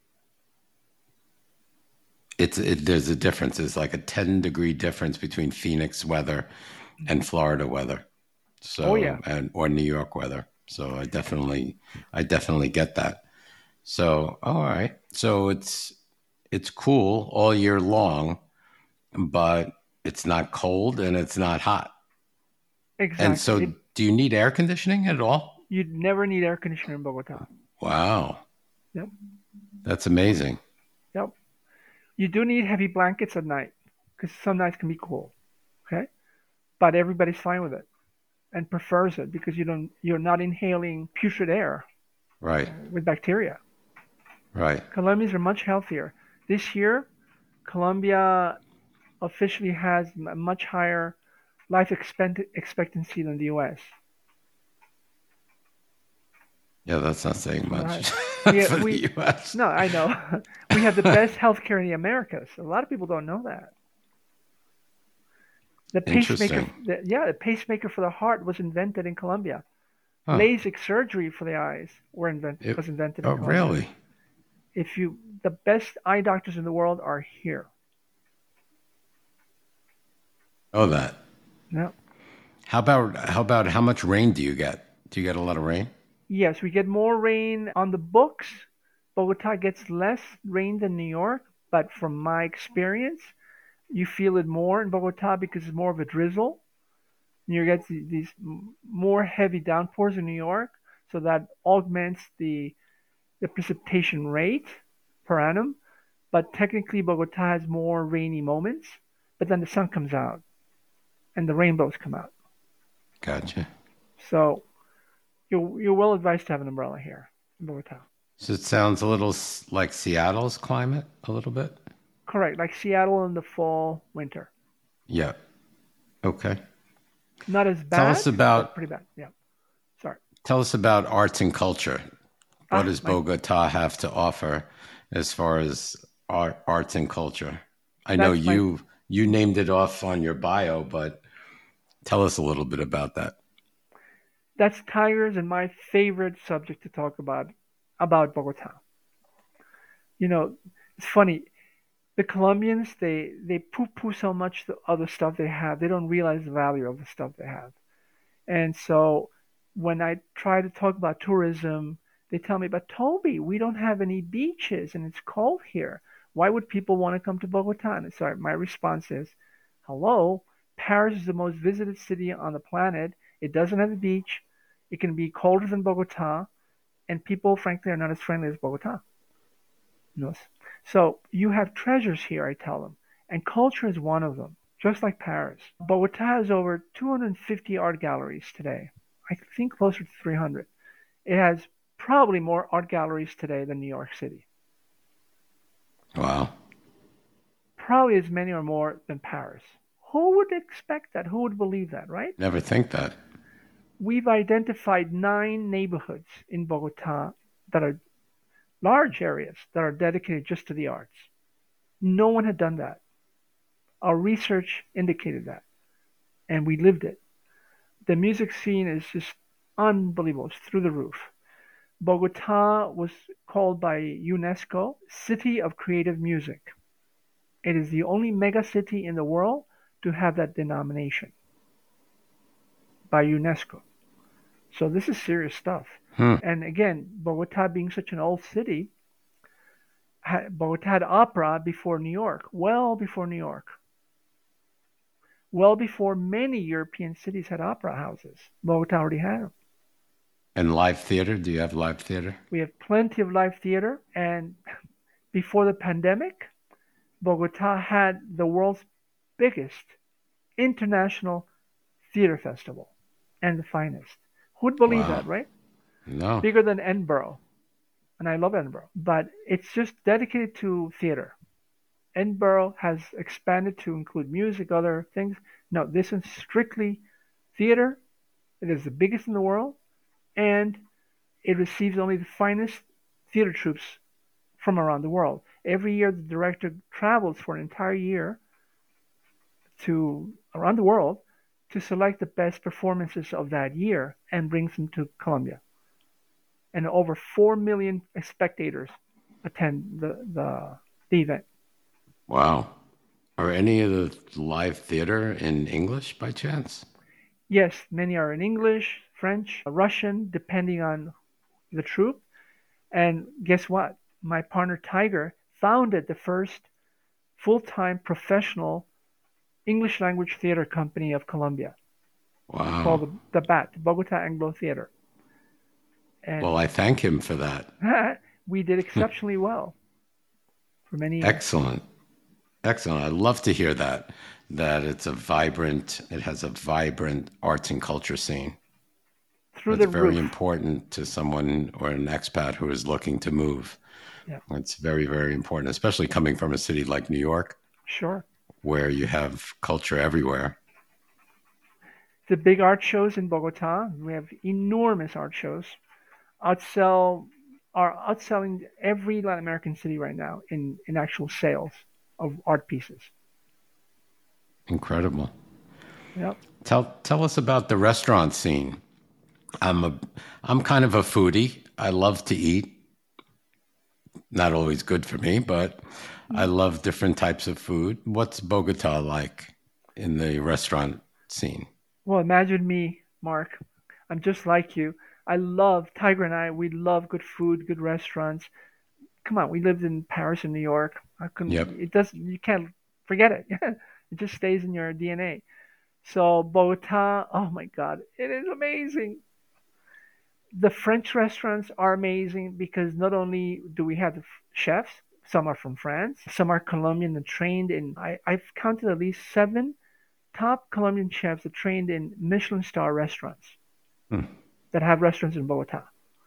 it's it, there's a difference. It's like a ten degree difference between Phoenix weather and Florida weather. So Oh, yeah. and or New York weather. So I definitely I definitely get that. So all right. So it's it's cool all year long, but it's not cold and it's not hot. And Exactly. so It, do you need air conditioning at all? You'd never need air conditioner in Bogota. Wow. Yep. That's amazing. Yep. You do need heavy blankets at night because some nights can be cool. Okay. But everybody's fine with it and prefers it because you don't, you're not inhaling putrid air Right. with bacteria. Right. Colombians are much healthier. This year, Colombia officially has a much higher life expect- expectancy than the U S. Yeah, that's not saying much Right. Yeah, for we, the U S. No, I know. We have the best healthcare in the Americas. A lot of people don't know that. The pacemaker, Interesting. the, yeah, the pacemaker for the heart was invented in Colombia. Huh. LASIK surgery for the eyes were invent, It- was invented oh, in Colombia. really? If you, the best eye doctors in the world are here. Oh, that. Yeah. How about how about how much rain do you get? Do you get a lot of rain? Yes, we get more rain on the books. Bogota gets less rain than New York, but from my experience, you feel it more in Bogota because it's more of a drizzle. You get these more heavy downpours in New York, so that augments the the precipitation rate per annum. But technically, Bogota has more rainy moments, but then the sun comes out and the rainbows come out. Gotcha. So you're, you're well advised to have an umbrella here in Bogota. So it sounds a little s- like Seattle's climate, a little bit. Correct, like Seattle in the fall, winter. Yeah. Okay. Not as bad. Tell us but about pretty bad. Yeah. Sorry. tell us about arts and culture. What Ah, does my- Bogota have to offer as far as art, arts and culture? I know That's my- you you named it off on your bio, but tell us a little bit about that. That's tigers and my favorite subject to talk about about Bogota. You know, it's funny. The Colombians, they they poo-poo so much the other stuff they have. They don't realize the value of the stuff they have. And so when I try to talk about tourism, they tell me, but Toby, we don't have any beaches and it's cold here. Why would people want to come to Bogota? And so my response is, hello, Paris is the most visited city on the planet. It doesn't have a beach. It can be colder than Bogota. And people, frankly, are not as friendly as Bogota. Yes. So you have treasures here, I tell them. And culture is one of them, just like Paris. Bogota has over two hundred fifty art galleries today. I think closer to three hundred. It has probably more art galleries today than New York City. Wow. Probably as many or more than Paris. Who would expect that? Who would believe that, right? Never think that. We've identified nine neighborhoods in Bogota that are large areas that are dedicated just to the arts. No one had done that. Our research indicated that, and we lived it. The music scene is just unbelievable. It's through the roof. Bogota was called by UNESCO City of Creative Music. It is the only mega city in the world to have that denomination by UNESCO. So this is serious stuff. Hmm. And again, Bogota being such an old city, had, Bogota had opera before New York, well before New York. Well before many European cities had opera houses. Bogota already had them. And live theater? Do you have live theater? We have plenty of live theater. And before the pandemic, Bogota had the world's biggest international theater festival and the finest. Who'd believe Wow. that, right? No. Bigger than Edinburgh. And I love Edinburgh. But it's just dedicated to theater. Edinburgh has expanded to include music, other things. No, this is strictly theater. It is the biggest in the world. And it receives only the finest theater troupes from around the world. Every year, the director travels for an entire year to around the world to select the best performances of that year and brings them to Colombia. And over four million spectators attend the, the, the event. Wow. Are any of the live theater in English by chance? Yes, many are in English, French, Russian, depending on the troupe. And guess what? My partner Tiger founded the first full-time professional English language theater company of Colombia. Wow. Called the, the B A T, Bogota Anglo Theater. And Well, I thank him for that. we did exceptionally well for many years. Excellent. Excellent. I love to hear that, that it's a vibrant, it has a vibrant arts and culture scene. Through That's the very roof. important to someone or an expat who is looking to move. Yeah, It's very, very important, especially coming from a city like New York, sure. where you have culture everywhere. The big art shows in Bogota, we have enormous art shows. Outsell are outselling every Latin American city right now in, in actual sales of art pieces. Incredible. Yep. Tell tell us about the restaurant scene. I'm a I'm kind of a foodie. I love to eat. Not always good for me, but I love different types of food. What's Bogota like in the restaurant scene? Well, imagine me, Mark. I'm just like you. I love Tiger and I. We love good food, good restaurants. Come on, we lived in Paris and New York. I couldn't. Yep. It doesn't. You can't forget it. It just stays in your D N A. So Bogota, oh my God, it is amazing. The French restaurants are amazing because not only do we have the f- chefs, some are from France, some are Colombian and trained in. I, I've counted at least seven top Colombian chefs that trained in Michelin star restaurants Hmm. that have restaurants in Bogota.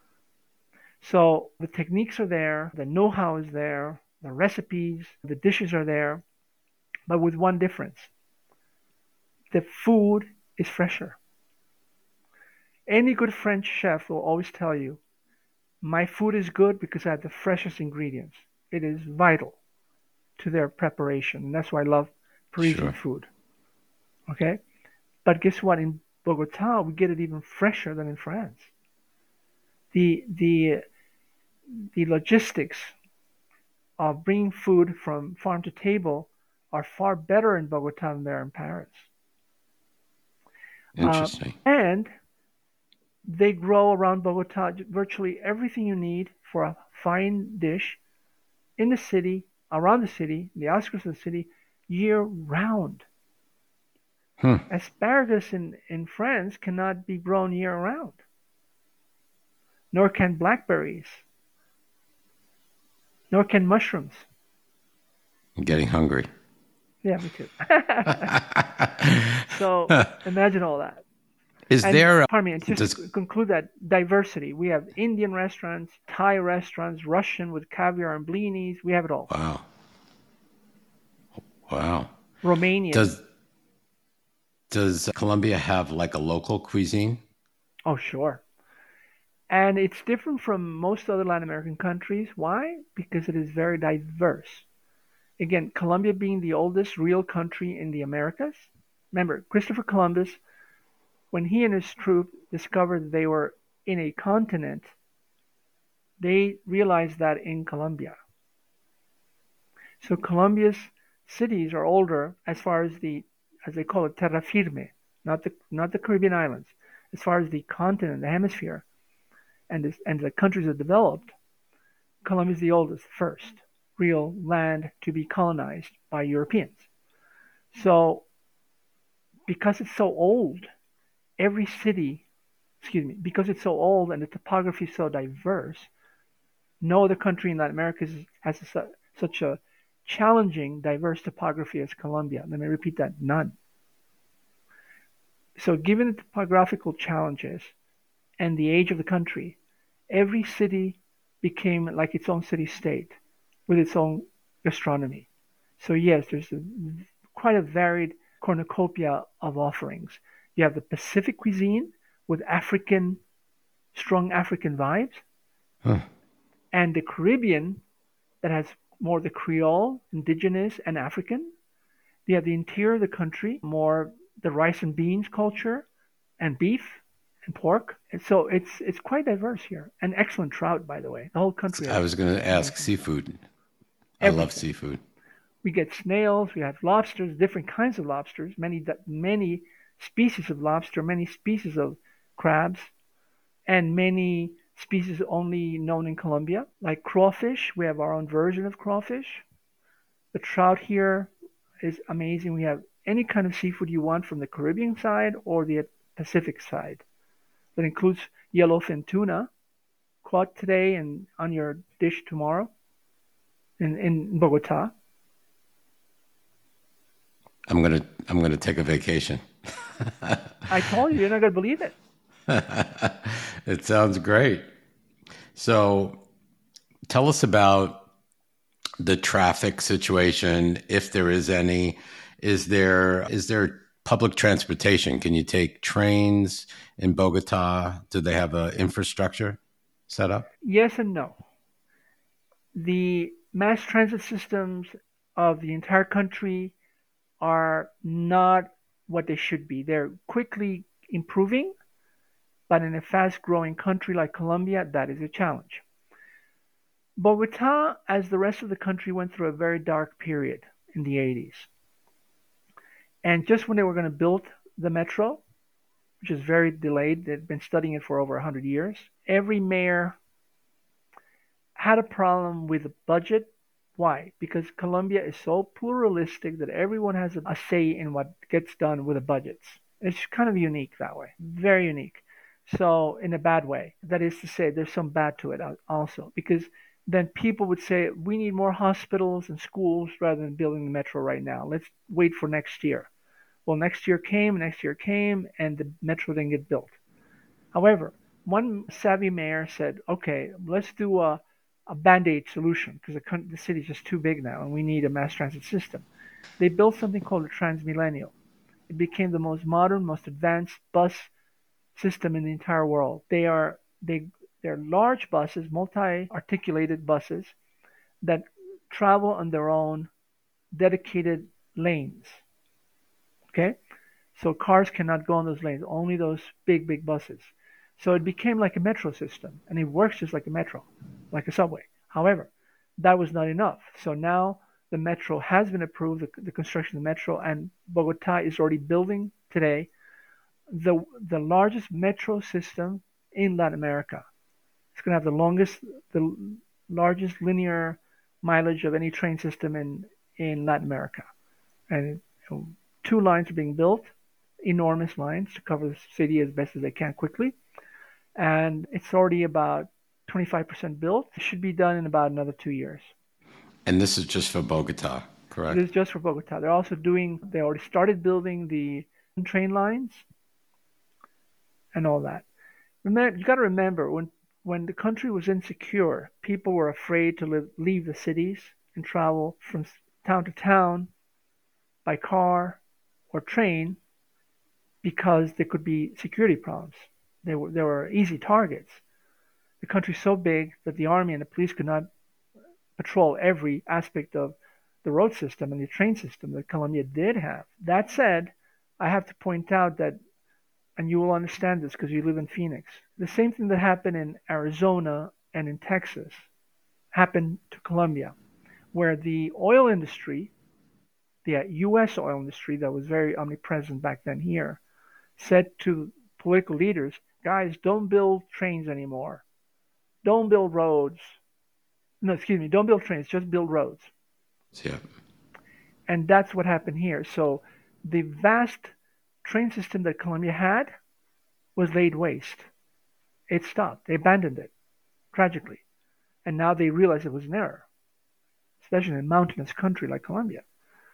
So the techniques are there, the know-how is there, the recipes, the dishes are there, but with one difference. The food is fresher. Any good French chef will always tell you, my food is good because I have the freshest ingredients. It is vital to their preparation. And that's why I love Parisian Sure. food. Okay? But guess what? In Bogota, we get it even fresher than in France. The the the logistics of bringing food from farm to table are far better in Bogota than they are in Paris. Uh, Interesting. and they grow around Bogota virtually everything you need for a fine dish in the city, around the city, the outskirts of the city, year round. Hmm. Asparagus in, in France cannot be grown year round, nor can blackberries, nor can mushrooms. I'm getting hungry. Yeah, me too. So imagine all that. Is And there a, pardon me, and just does, to conclude that diversity, we have Indian restaurants, Thai restaurants, Russian with caviar and blinis. We have it all. wow. Wow. Romanian. Does does Colombia have like a local cuisine? Oh, sure. And it's different from most other Latin American countries. Why? Because it is very diverse. Again, Colombia being the oldest real country in the Americas. Remember, Christopher Columbus, when he and his troop discovered they were in a continent, they realized that in Colombia. So Colombia's cities are older as far as the, as they call it, terra firme, not the not the Caribbean islands. As far as the continent, the hemisphere, and this, and the countries that developed, Colombia is the oldest, first real land to be colonized by Europeans. So because it's so old, every city, excuse me, because it's so old and the topography is so diverse, no other country in Latin America has a, such a challenging, diverse topography as Colombia. Let me repeat that, none. So given the topographical challenges and the age of the country, every city became like its own city-state with its own gastronomy. So yes, there's a, quite a varied cornucopia of offerings. You have the Pacific cuisine with African, strong African vibes, Huh. and the Caribbean that has more the Creole, indigenous, and African. You have the interior of the country, more the rice and beans culture, and beef and pork. And so it's it's quite diverse here, and excellent trout, by the way. The whole country I has was going to ask amazing trout. seafood. I love Everything. seafood. We get snails, we have lobsters, different kinds of lobsters, many many species of lobster, many species of crabs, and many species only known in Colombia, like crawfish. We have our own version of crawfish. The trout here is amazing. We have any kind of seafood you want from the Caribbean side or the Pacific side. That includes yellowfin tuna, caught today and on your dish tomorrow in, in Bogota. I'm gonna I'm gonna take a vacation. I told you, you're not gonna believe it. It sounds great. So tell us about the traffic situation, if there is any. Is there is there public transportation? Can you take trains in Bogota? Do they have an infrastructure set up? Yes and no. The mass transit systems of the entire country are not what they should be. They're quickly improving, but in a fast-growing country like Colombia, that is a challenge. Bogota, as the rest of the country, went through a very dark period in the eighties. And just when they were going to build the metro, which is very delayed, they'd been studying it for over one hundred years, every mayor had a problem with the budget. Why? Because Colombia is so pluralistic that everyone has a say in what gets done with the budgets. It's kind of unique that way, very unique. So in a bad way, that is to say, there's some bad to it also, because then people would say, we need more hospitals and schools rather than building the metro right now. Let's wait for next year. Well, next year came, next year came, and the metro didn't get built. However, one savvy mayor said, okay, let's do a, a Band-Aid solution because the, the city is just too big now and we need a mass transit system. They built something called the Transmilenio. It became the most modern, most advanced bus system in the entire world. They are they they're large buses, multi-articulated buses that travel on their own dedicated lanes. Okay? So cars cannot go on those lanes, only those big, big buses. So it became like a metro system, and it works just like a metro, like a subway. However, that was not enough. So now the metro has been approved, the, the construction of the metro, and Bogota is already building today the the largest metro system in Latin America. It's going to have the longest, the largest linear mileage of any train system in, in Latin America. And you know, two lines are being built, enormous lines to cover the city as best as they can quickly. And it's already about twenty-five percent built. It should be done in about another two years. And this is just for Bogota, correct? This is just for Bogota. They're also doing, they already started building the train lines and all that. Remember, you got to remember, when when the country was insecure, people were afraid to live, leave the cities and travel from town to town by car or train because there could be security problems. They were, they were easy targets. The country's so big that the army and the police could not patrol every aspect of the road system and the train system that Colombia did have. That said, I have to point out that, and you will understand this because you live in Phoenix, the same thing that happened in Arizona and in Texas happened to Colombia, where the oil industry, the U S oil industry that was very omnipresent back then here, said to political leaders, guys, don't build trains anymore. Don't build roads. No, excuse me, don't build trains, just build roads. Yeah. And that's what happened here. So the vast train system that Colombia had was laid waste. It stopped. They abandoned it, tragically. And now they realize it was an error, especially in a mountainous country like Colombia.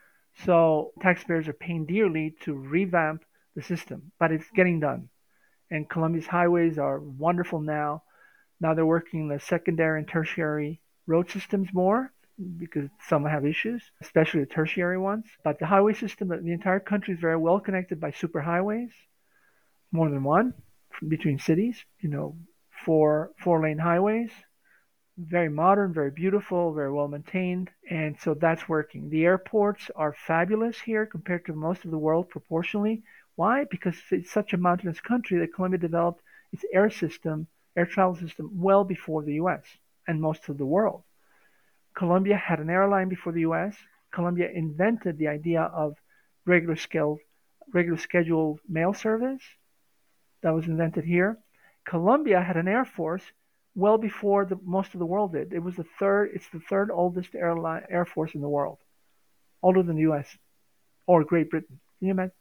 So taxpayers are paying dearly to revamp the system, but it's getting done. And Colombia's highways are wonderful now. Now they're working the secondary and tertiary road systems more because some have issues, especially the tertiary ones. But the highway system, the entire country is very well connected by superhighways, more than one between cities, you know, four four lane highways, very modern, very beautiful, very well maintained. And so that's working. The airports are fabulous here compared to most of the world proportionally. Why? Because it's such a mountainous country that Colombia developed its air system, air travel system well before the U S and most of the world. Colombia had an airline before the U S. Colombia invented the idea of regular scale, regular scheduled mail service. That was invented here. Colombia had an air force well before the, most of the world did. It was the third. It's the third oldest airline air force in the world, older than the U S or Great Britain. Can you imagine?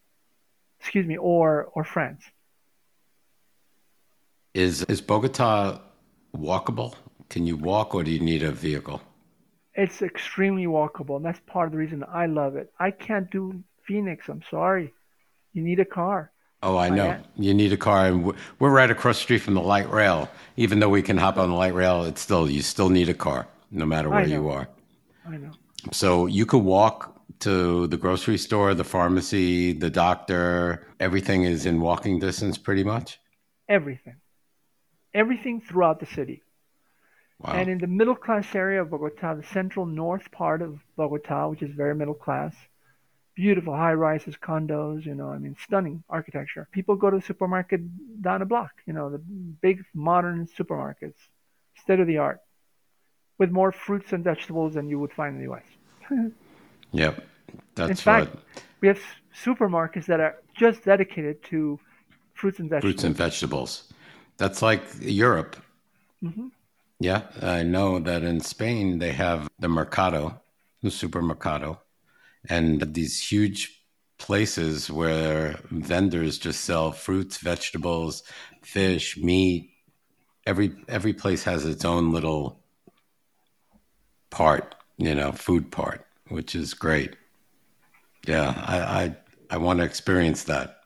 Excuse me, or or France. Is is Bogota walkable? Can you walk or do you need a vehicle? It's extremely walkable, and that's part of the reason I love it. I can't do Phoenix. I'm sorry. You need a car. Oh, I know. I You need a car, and we're we're right across the street from the light rail. Even though we can hop on the light rail, it's still you still need a car, no matter I where you know. are. I know. So you could walk to the grocery store, the pharmacy, the doctor. Everything is in walking distance, pretty much. Everything. Everything throughout the city. Wow, And in the middle class area of Bogota, the central north part of Bogota, which is very middle class, beautiful high rises, condos, you know, I mean, stunning architecture. People go to the supermarket down a block, you know, the big modern supermarkets, state of the art, with more fruits and vegetables than you would find in the U S. yep, In that's what fact, we have supermarkets that are just dedicated to fruits and fruits and vegetables. vegetables. That's like Europe. Hmm. Yeah, I know that in Spain they have the mercado, the supermercado, and these huge places where vendors just sell fruits, vegetables, fish, meat. Every every place has its own little part, you know, food part, which is great. Yeah, I I, I want to experience that.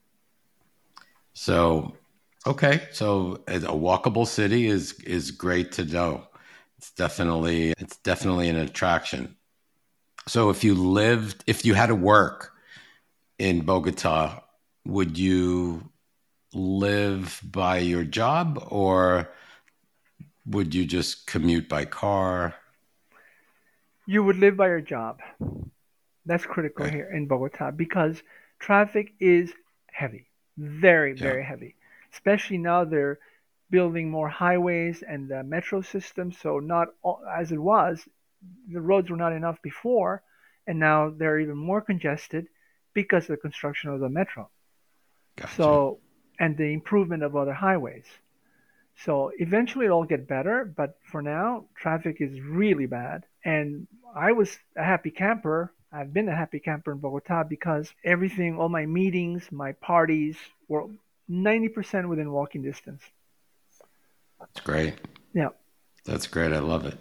So, okay, so a walkable city is is great to know. It's definitely it's definitely an attraction. So if you lived, if you had to work in Bogota, would you live by your job or would you just commute by car? You would live by your job. That's critical Okay. here in Bogota because traffic is heavy, very, Yeah. very heavy. Especially now they're building more highways and the metro system. So not all, as it was, the roads were not enough before, and now they're even more congested because of the construction of the metro. Gotcha. So and the improvement of other highways. So eventually it'll get better, but for now, traffic is really bad. And I was a happy camper. I've been a happy camper in Bogota because everything, all my meetings, my parties were ninety percent within walking distance. That's great. Yeah. That's great. I love it.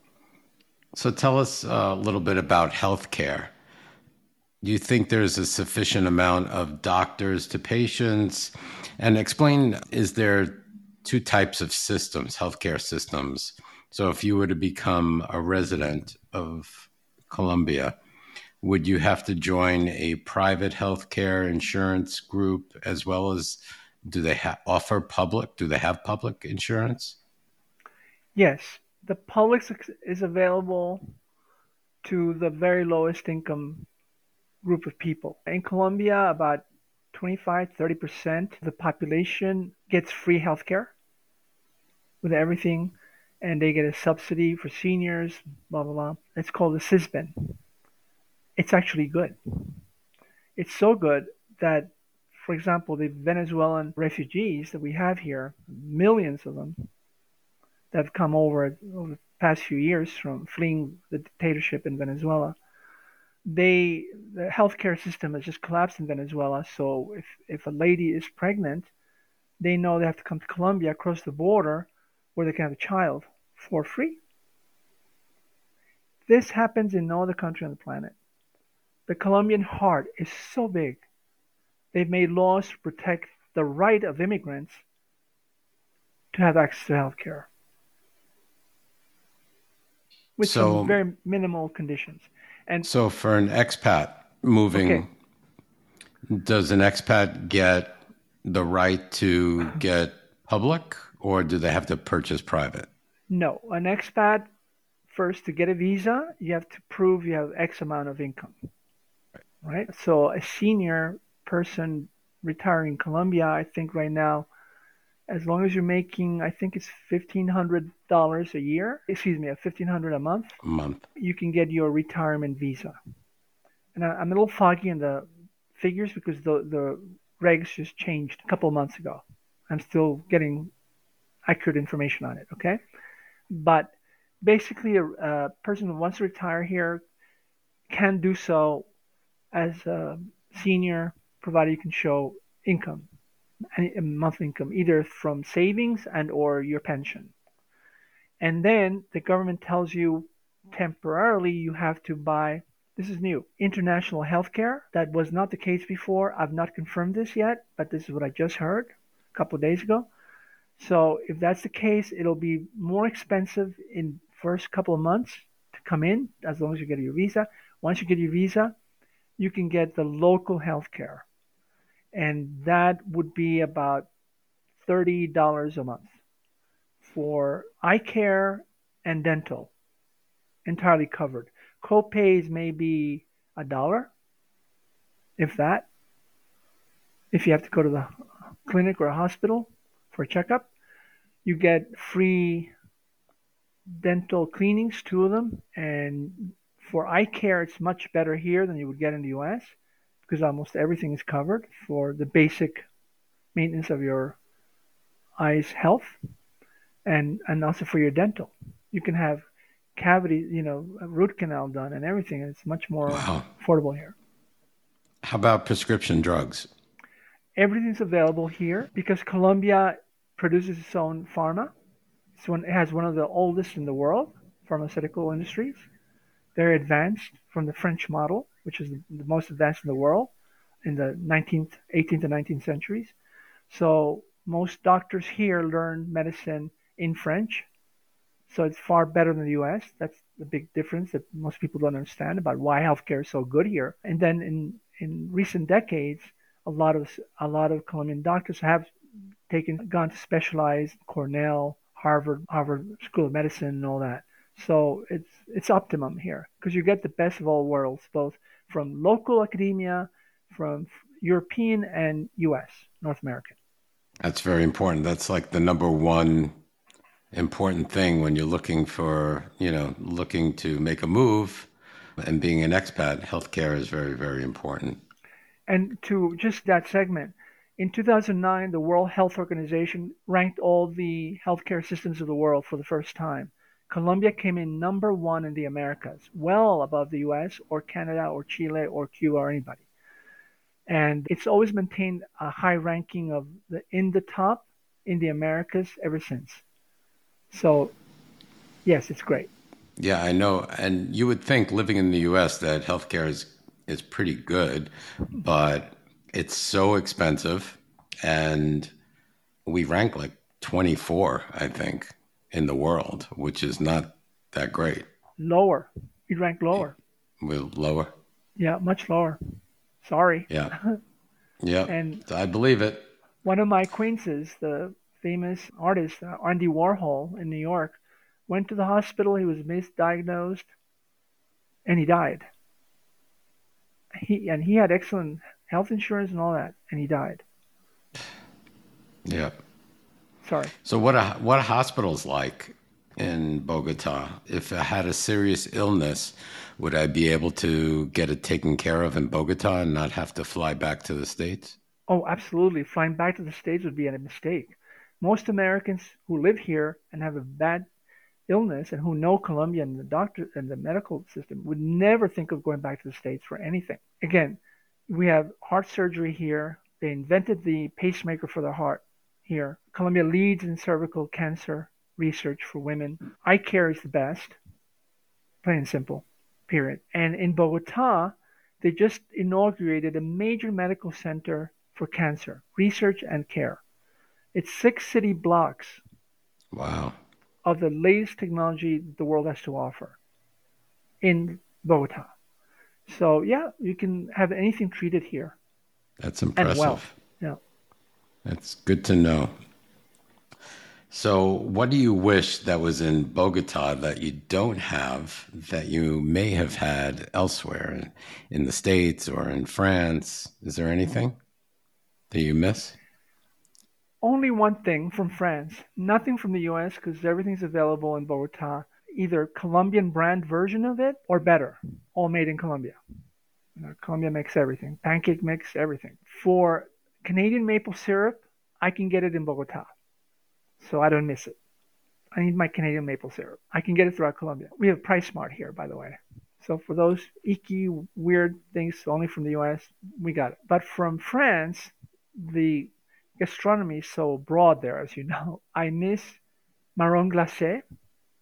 So tell us a little bit about healthcare. Do you think there's a sufficient amount of doctors to patients? And explain, is there two types of systems, healthcare systems? So if you were to become a resident of Colombia, would you have to join a private healthcare insurance group as well as do they ha- offer public? Do they have public insurance? Yes, the public is available to the very lowest income group of people. In Colombia, about twenty-five, thirty percent of the population gets free healthcare with everything, and they get a subsidy for seniors, blah, blah, blah. It's called the SISBEN. It's actually good. It's so good that, for example, the Venezuelan refugees that we have here, millions of them that have come over over the past few years from fleeing the dictatorship in Venezuela, they the healthcare system has just collapsed in Venezuela. So if, if a lady is pregnant, they know they have to come to Colombia, across the border, where they can have a child for free. This happens in no other country on the planet. The Colombian heart is so big. They've made laws to protect the right of immigrants to have access to health care with some So, very minimal conditions. And so for an expat okay, moving, does an expat get the right to get public or do they have to purchase private? no, an expat, first to get a visa, you have to prove you have X amount of income, right? So a senior person retiring in Colombia, I think right now, as long as you're making, I think it's fifteen hundred dollars a year, excuse me, fifteen hundred dollars a month, A month. you can get your retirement visa. And I, I'm a little foggy in the figures because the the regs just changed a couple of months ago. I'm still getting accurate information on it. Okay, but basically, a, a person who wants to retire here can do so as a senior, provided you can show income, any monthly income, either from savings and or your pension. And then the government tells you temporarily you have to buy, this is new, international healthcare. That was not the case before. I've not confirmed this yet, but this is what I just heard a couple of days ago. So if that's the case, it'll be more expensive in first couple of months to come in, as long as you get your visa. Once you get your visa, you can get the local healthcare, and that would be about thirty dollars a month for eye care and dental, entirely covered. Co-pays may be a dollar, if that, if you have to go to the clinic or a hospital for a checkup. You get free dental cleanings, two of them, and for eye care, it's much better here than you would get in the U S because almost everything is covered for the basic maintenance of your eyes health, and and also for your dental. You can have cavity, you know, a root canal done and everything. It's much more Wow. affordable here. How about prescription drugs? Everything's available here because Colombia produces its own pharma. It's one, it has one of the oldest in the world pharmaceutical industries. They're advanced from the French model, which is the, the most advanced in the world in the nineteenth, eighteenth, and nineteenth centuries. So most doctors here learn medicine in French. So it's far better than the U S. That's the big difference that most people don't understand about why healthcare is so good here. And then in, in recent decades, a lot of a lot of Colombian doctors have taken gone to specialize Cornell, Harvard, Harvard School of Medicine, and all that. So it's it's optimum here because you get the best of all worlds, both from local academia, from European and U S, North American. That's very important. That's like the number one important thing when you're looking for, you know, looking to make a move, and being an expat, healthcare is very, very important. And to just that segment, in two thousand nine, the World Health Organization ranked all the healthcare systems of the world for the first time. Colombia came in number one in the Americas, well above the U S or Canada or Chile or Cuba or anybody. And it's always maintained a high ranking of the in the top in the Americas ever since. So, yes, it's great. Yeah, I know. And you would think living in the U S that healthcare is, is pretty good, but it's so expensive. And we rank like twenty-four, I think, in the world, which is not that great. Lower. We rank lower. We're lower. Yeah, much lower. Sorry. Yeah. Yeah. And I believe it. one of my acquaintances, the famous artist uh, Andy Warhol in New York, went to the hospital. He was misdiagnosed, and he died. He and he had excellent health insurance and all that, and he died. Yeah. Sorry. So what a, what a hospital's like in Bogota? If I had a serious illness, would I be able to get it taken care of in Bogota and not have to fly back to the States? Oh, absolutely. Flying back to the States would be a mistake. Most Americans who live here and have a bad illness and who know Colombia and the doctor and the medical system would never think of going back to the States for anything. Again, we have heart surgery here. They invented the pacemaker for the heart here. Colombia leads in cervical cancer research for women. Eye care is the best, plain and simple, period. And in Bogota, they just inaugurated a major medical center for cancer research and care. It's six city blocks. Wow. Of the latest technology the world has to offer in Bogota. So yeah, you can have anything treated here. That's impressive. And well, yeah. That's good to know. So what do you wish that was in Bogota that you don't have, that you may have had elsewhere in, in the States or in France? Is there anything that you miss? Only one thing from France, nothing from the U S because everything's available in Bogota, either Colombian brand version of it or better, all made in Colombia. You know, Colombia makes everything, pancake mix, everything. For Canadian maple syrup, I can get it in Bogota, so I don't miss it. I need my Canadian maple syrup. I can get it throughout Colombia. We have PriceSmart here, by the way. So for those icky, weird things only from the U S, we got it. But from France, the gastronomy is so broad there, as you know. I miss marron glacé,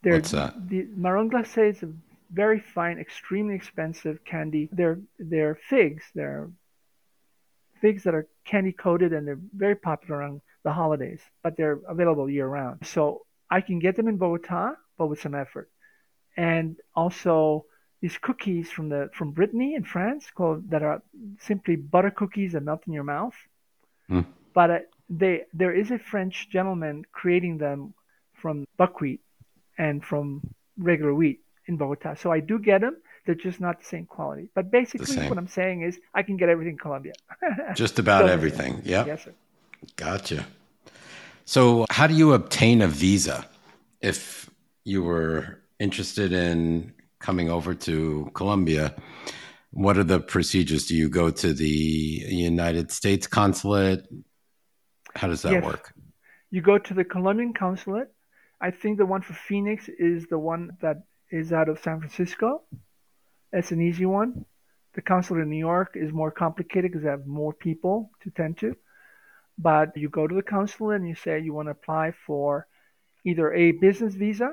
They're, What's that? the marron glacé is a very fine, extremely expensive candy. They're they're figs. They're figs that are candy coated and they're very popular around the holidays, but they're available year round. So I can get them in Bogota, but with some effort. And also these cookies from the from Brittany in France called that are simply butter cookies that melt in your mouth. Hmm. But uh, they there is a French gentleman creating them from buckwheat and from regular wheat in Bogota. So I do get them. They're just not the same quality. But The basically, same. what I'm saying is I can get everything in Colombia. Just about Still the same. everything. Yep. Yes, sir. Gotcha. So how do you obtain a visa if you were interested in coming over to Colombia? What are the procedures? Do you go to the United States consulate? How does that Yes. work? You go to the Colombian consulate. I think the one for Phoenix is the one that is out of San Francisco. That's an easy one. The consulate in New York is more complicated because they have more people to tend to. But you go to the consulate and you say you want to apply for either a business visa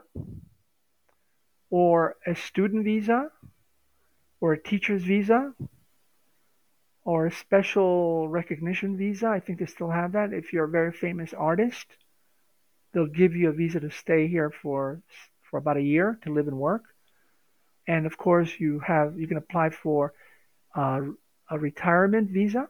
or a student visa or a teacher's visa or a special recognition visa. I think they still have that. If you're a very famous artist, they'll give you a visa to stay here for for about a year to live and work. And of course, you have you can apply for uh, a retirement visa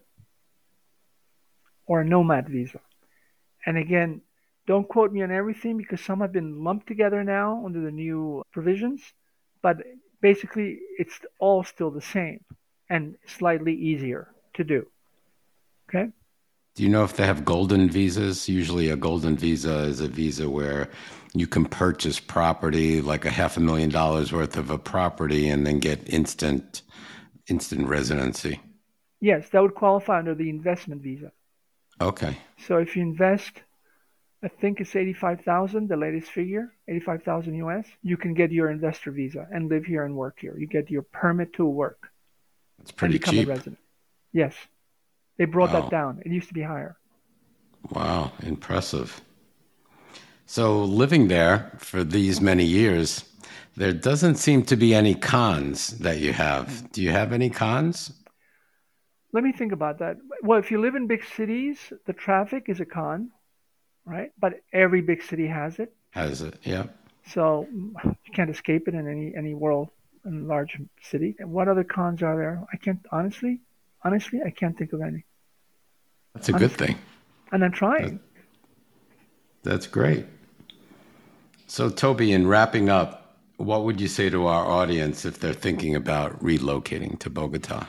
or a nomad visa. And again, don't quote me on everything because some have been lumped together now under the new provisions. But basically, it's all still the same and slightly easier to do. Okay? Do you know if they have golden visas? Usually a golden visa is a visa where you can purchase property, like a half a million dollars worth of a property, and then get instant instant residency. Yes, that would qualify under the investment visa. Okay. So if you invest, I think it's eighty-five thousand, the latest figure, eighty-five thousand U S, you can get your investor visa and live here and work here. You get your permit to work It's and pretty become cheap. a resident. Yes. They brought Wow. that down. It used to be higher. Wow, impressive. So living there for these many years, there doesn't seem to be any cons that you have. Do you have any cons? Let me think about that. Well, if you live in big cities, the traffic is a con, right? But every big city has it. Has it? Yeah. So mm, you can't escape it in any, any world, in a large city. And what other cons are there? I can't, honestly, honestly, I can't think of any. That's a good thing. And I'm trying. That's great. So, Toby, in wrapping up, what would you say to our audience if they're thinking about relocating to Bogota?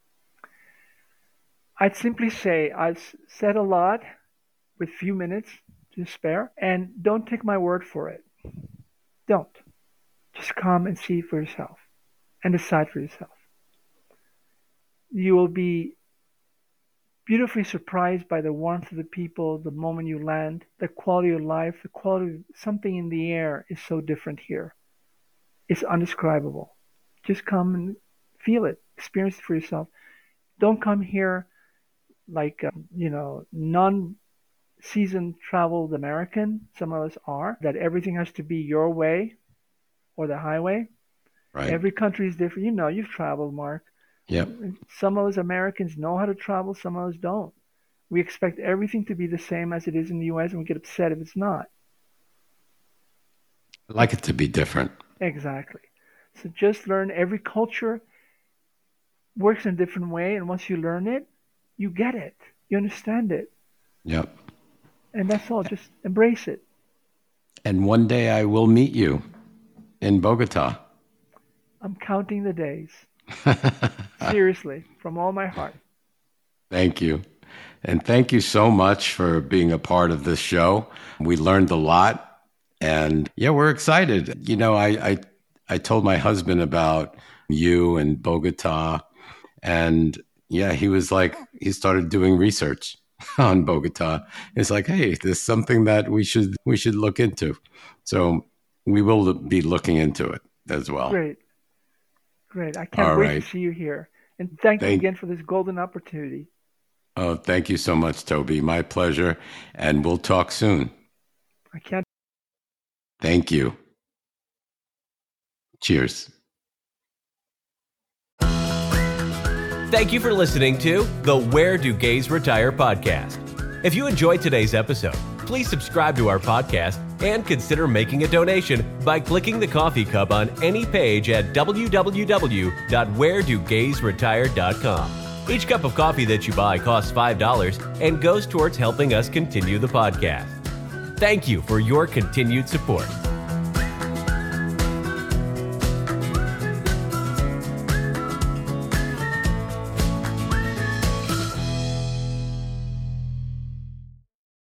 I'd simply say I've said a lot with few minutes to spare, and don't take my word for it. Don't. Just come and see for yourself and decide for yourself. You will be beautifully surprised by the warmth of the people the moment you land, the quality of life, the quality of something in the air is so different here. It's indescribable. Just come and feel it, experience it for yourself. Don't come here like, uh, you know, non-seasoned traveled American, some of us are, that everything has to be your way or the highway. Right. Every country is different. You know, you've traveled, Mark. Yep. Some of us Americans know how to travel, some of us don't. We expect everything to be the same as it is in the U S, and we get upset if it's not. I like it to be different. Exactly. So just learn every culture works in a different way, and once you learn it, you get it. You understand it. Yep. And that's all. Just embrace it. And one day I will meet you in Bogota. I'm counting the days. Seriously, from all my heart. Thank you. And thank you so much for being a part of this show. We learned a lot. And yeah, we're excited. You know, I I, I told my husband about you and Bogota. And yeah, he was like, he started doing research on Bogota. It's like, hey, there's something that we should we should look into. So we will be looking into it as well. Great. Great. I can't All wait right. to see you here. And thank, Thank- you again for this golden opportunity. Oh, thank you so much, Toby. My pleasure. And we'll talk soon. I can't Thank you. Cheers. Thank you for listening to the Where Do Gays Retire podcast. If you enjoyed today's episode, please subscribe to our podcast and consider making a donation by clicking the coffee cup on any page at w w w dot where do gays retire dot com. Each cup of coffee that you buy costs five dollars and goes towards helping us continue the podcast. Thank you for your continued support.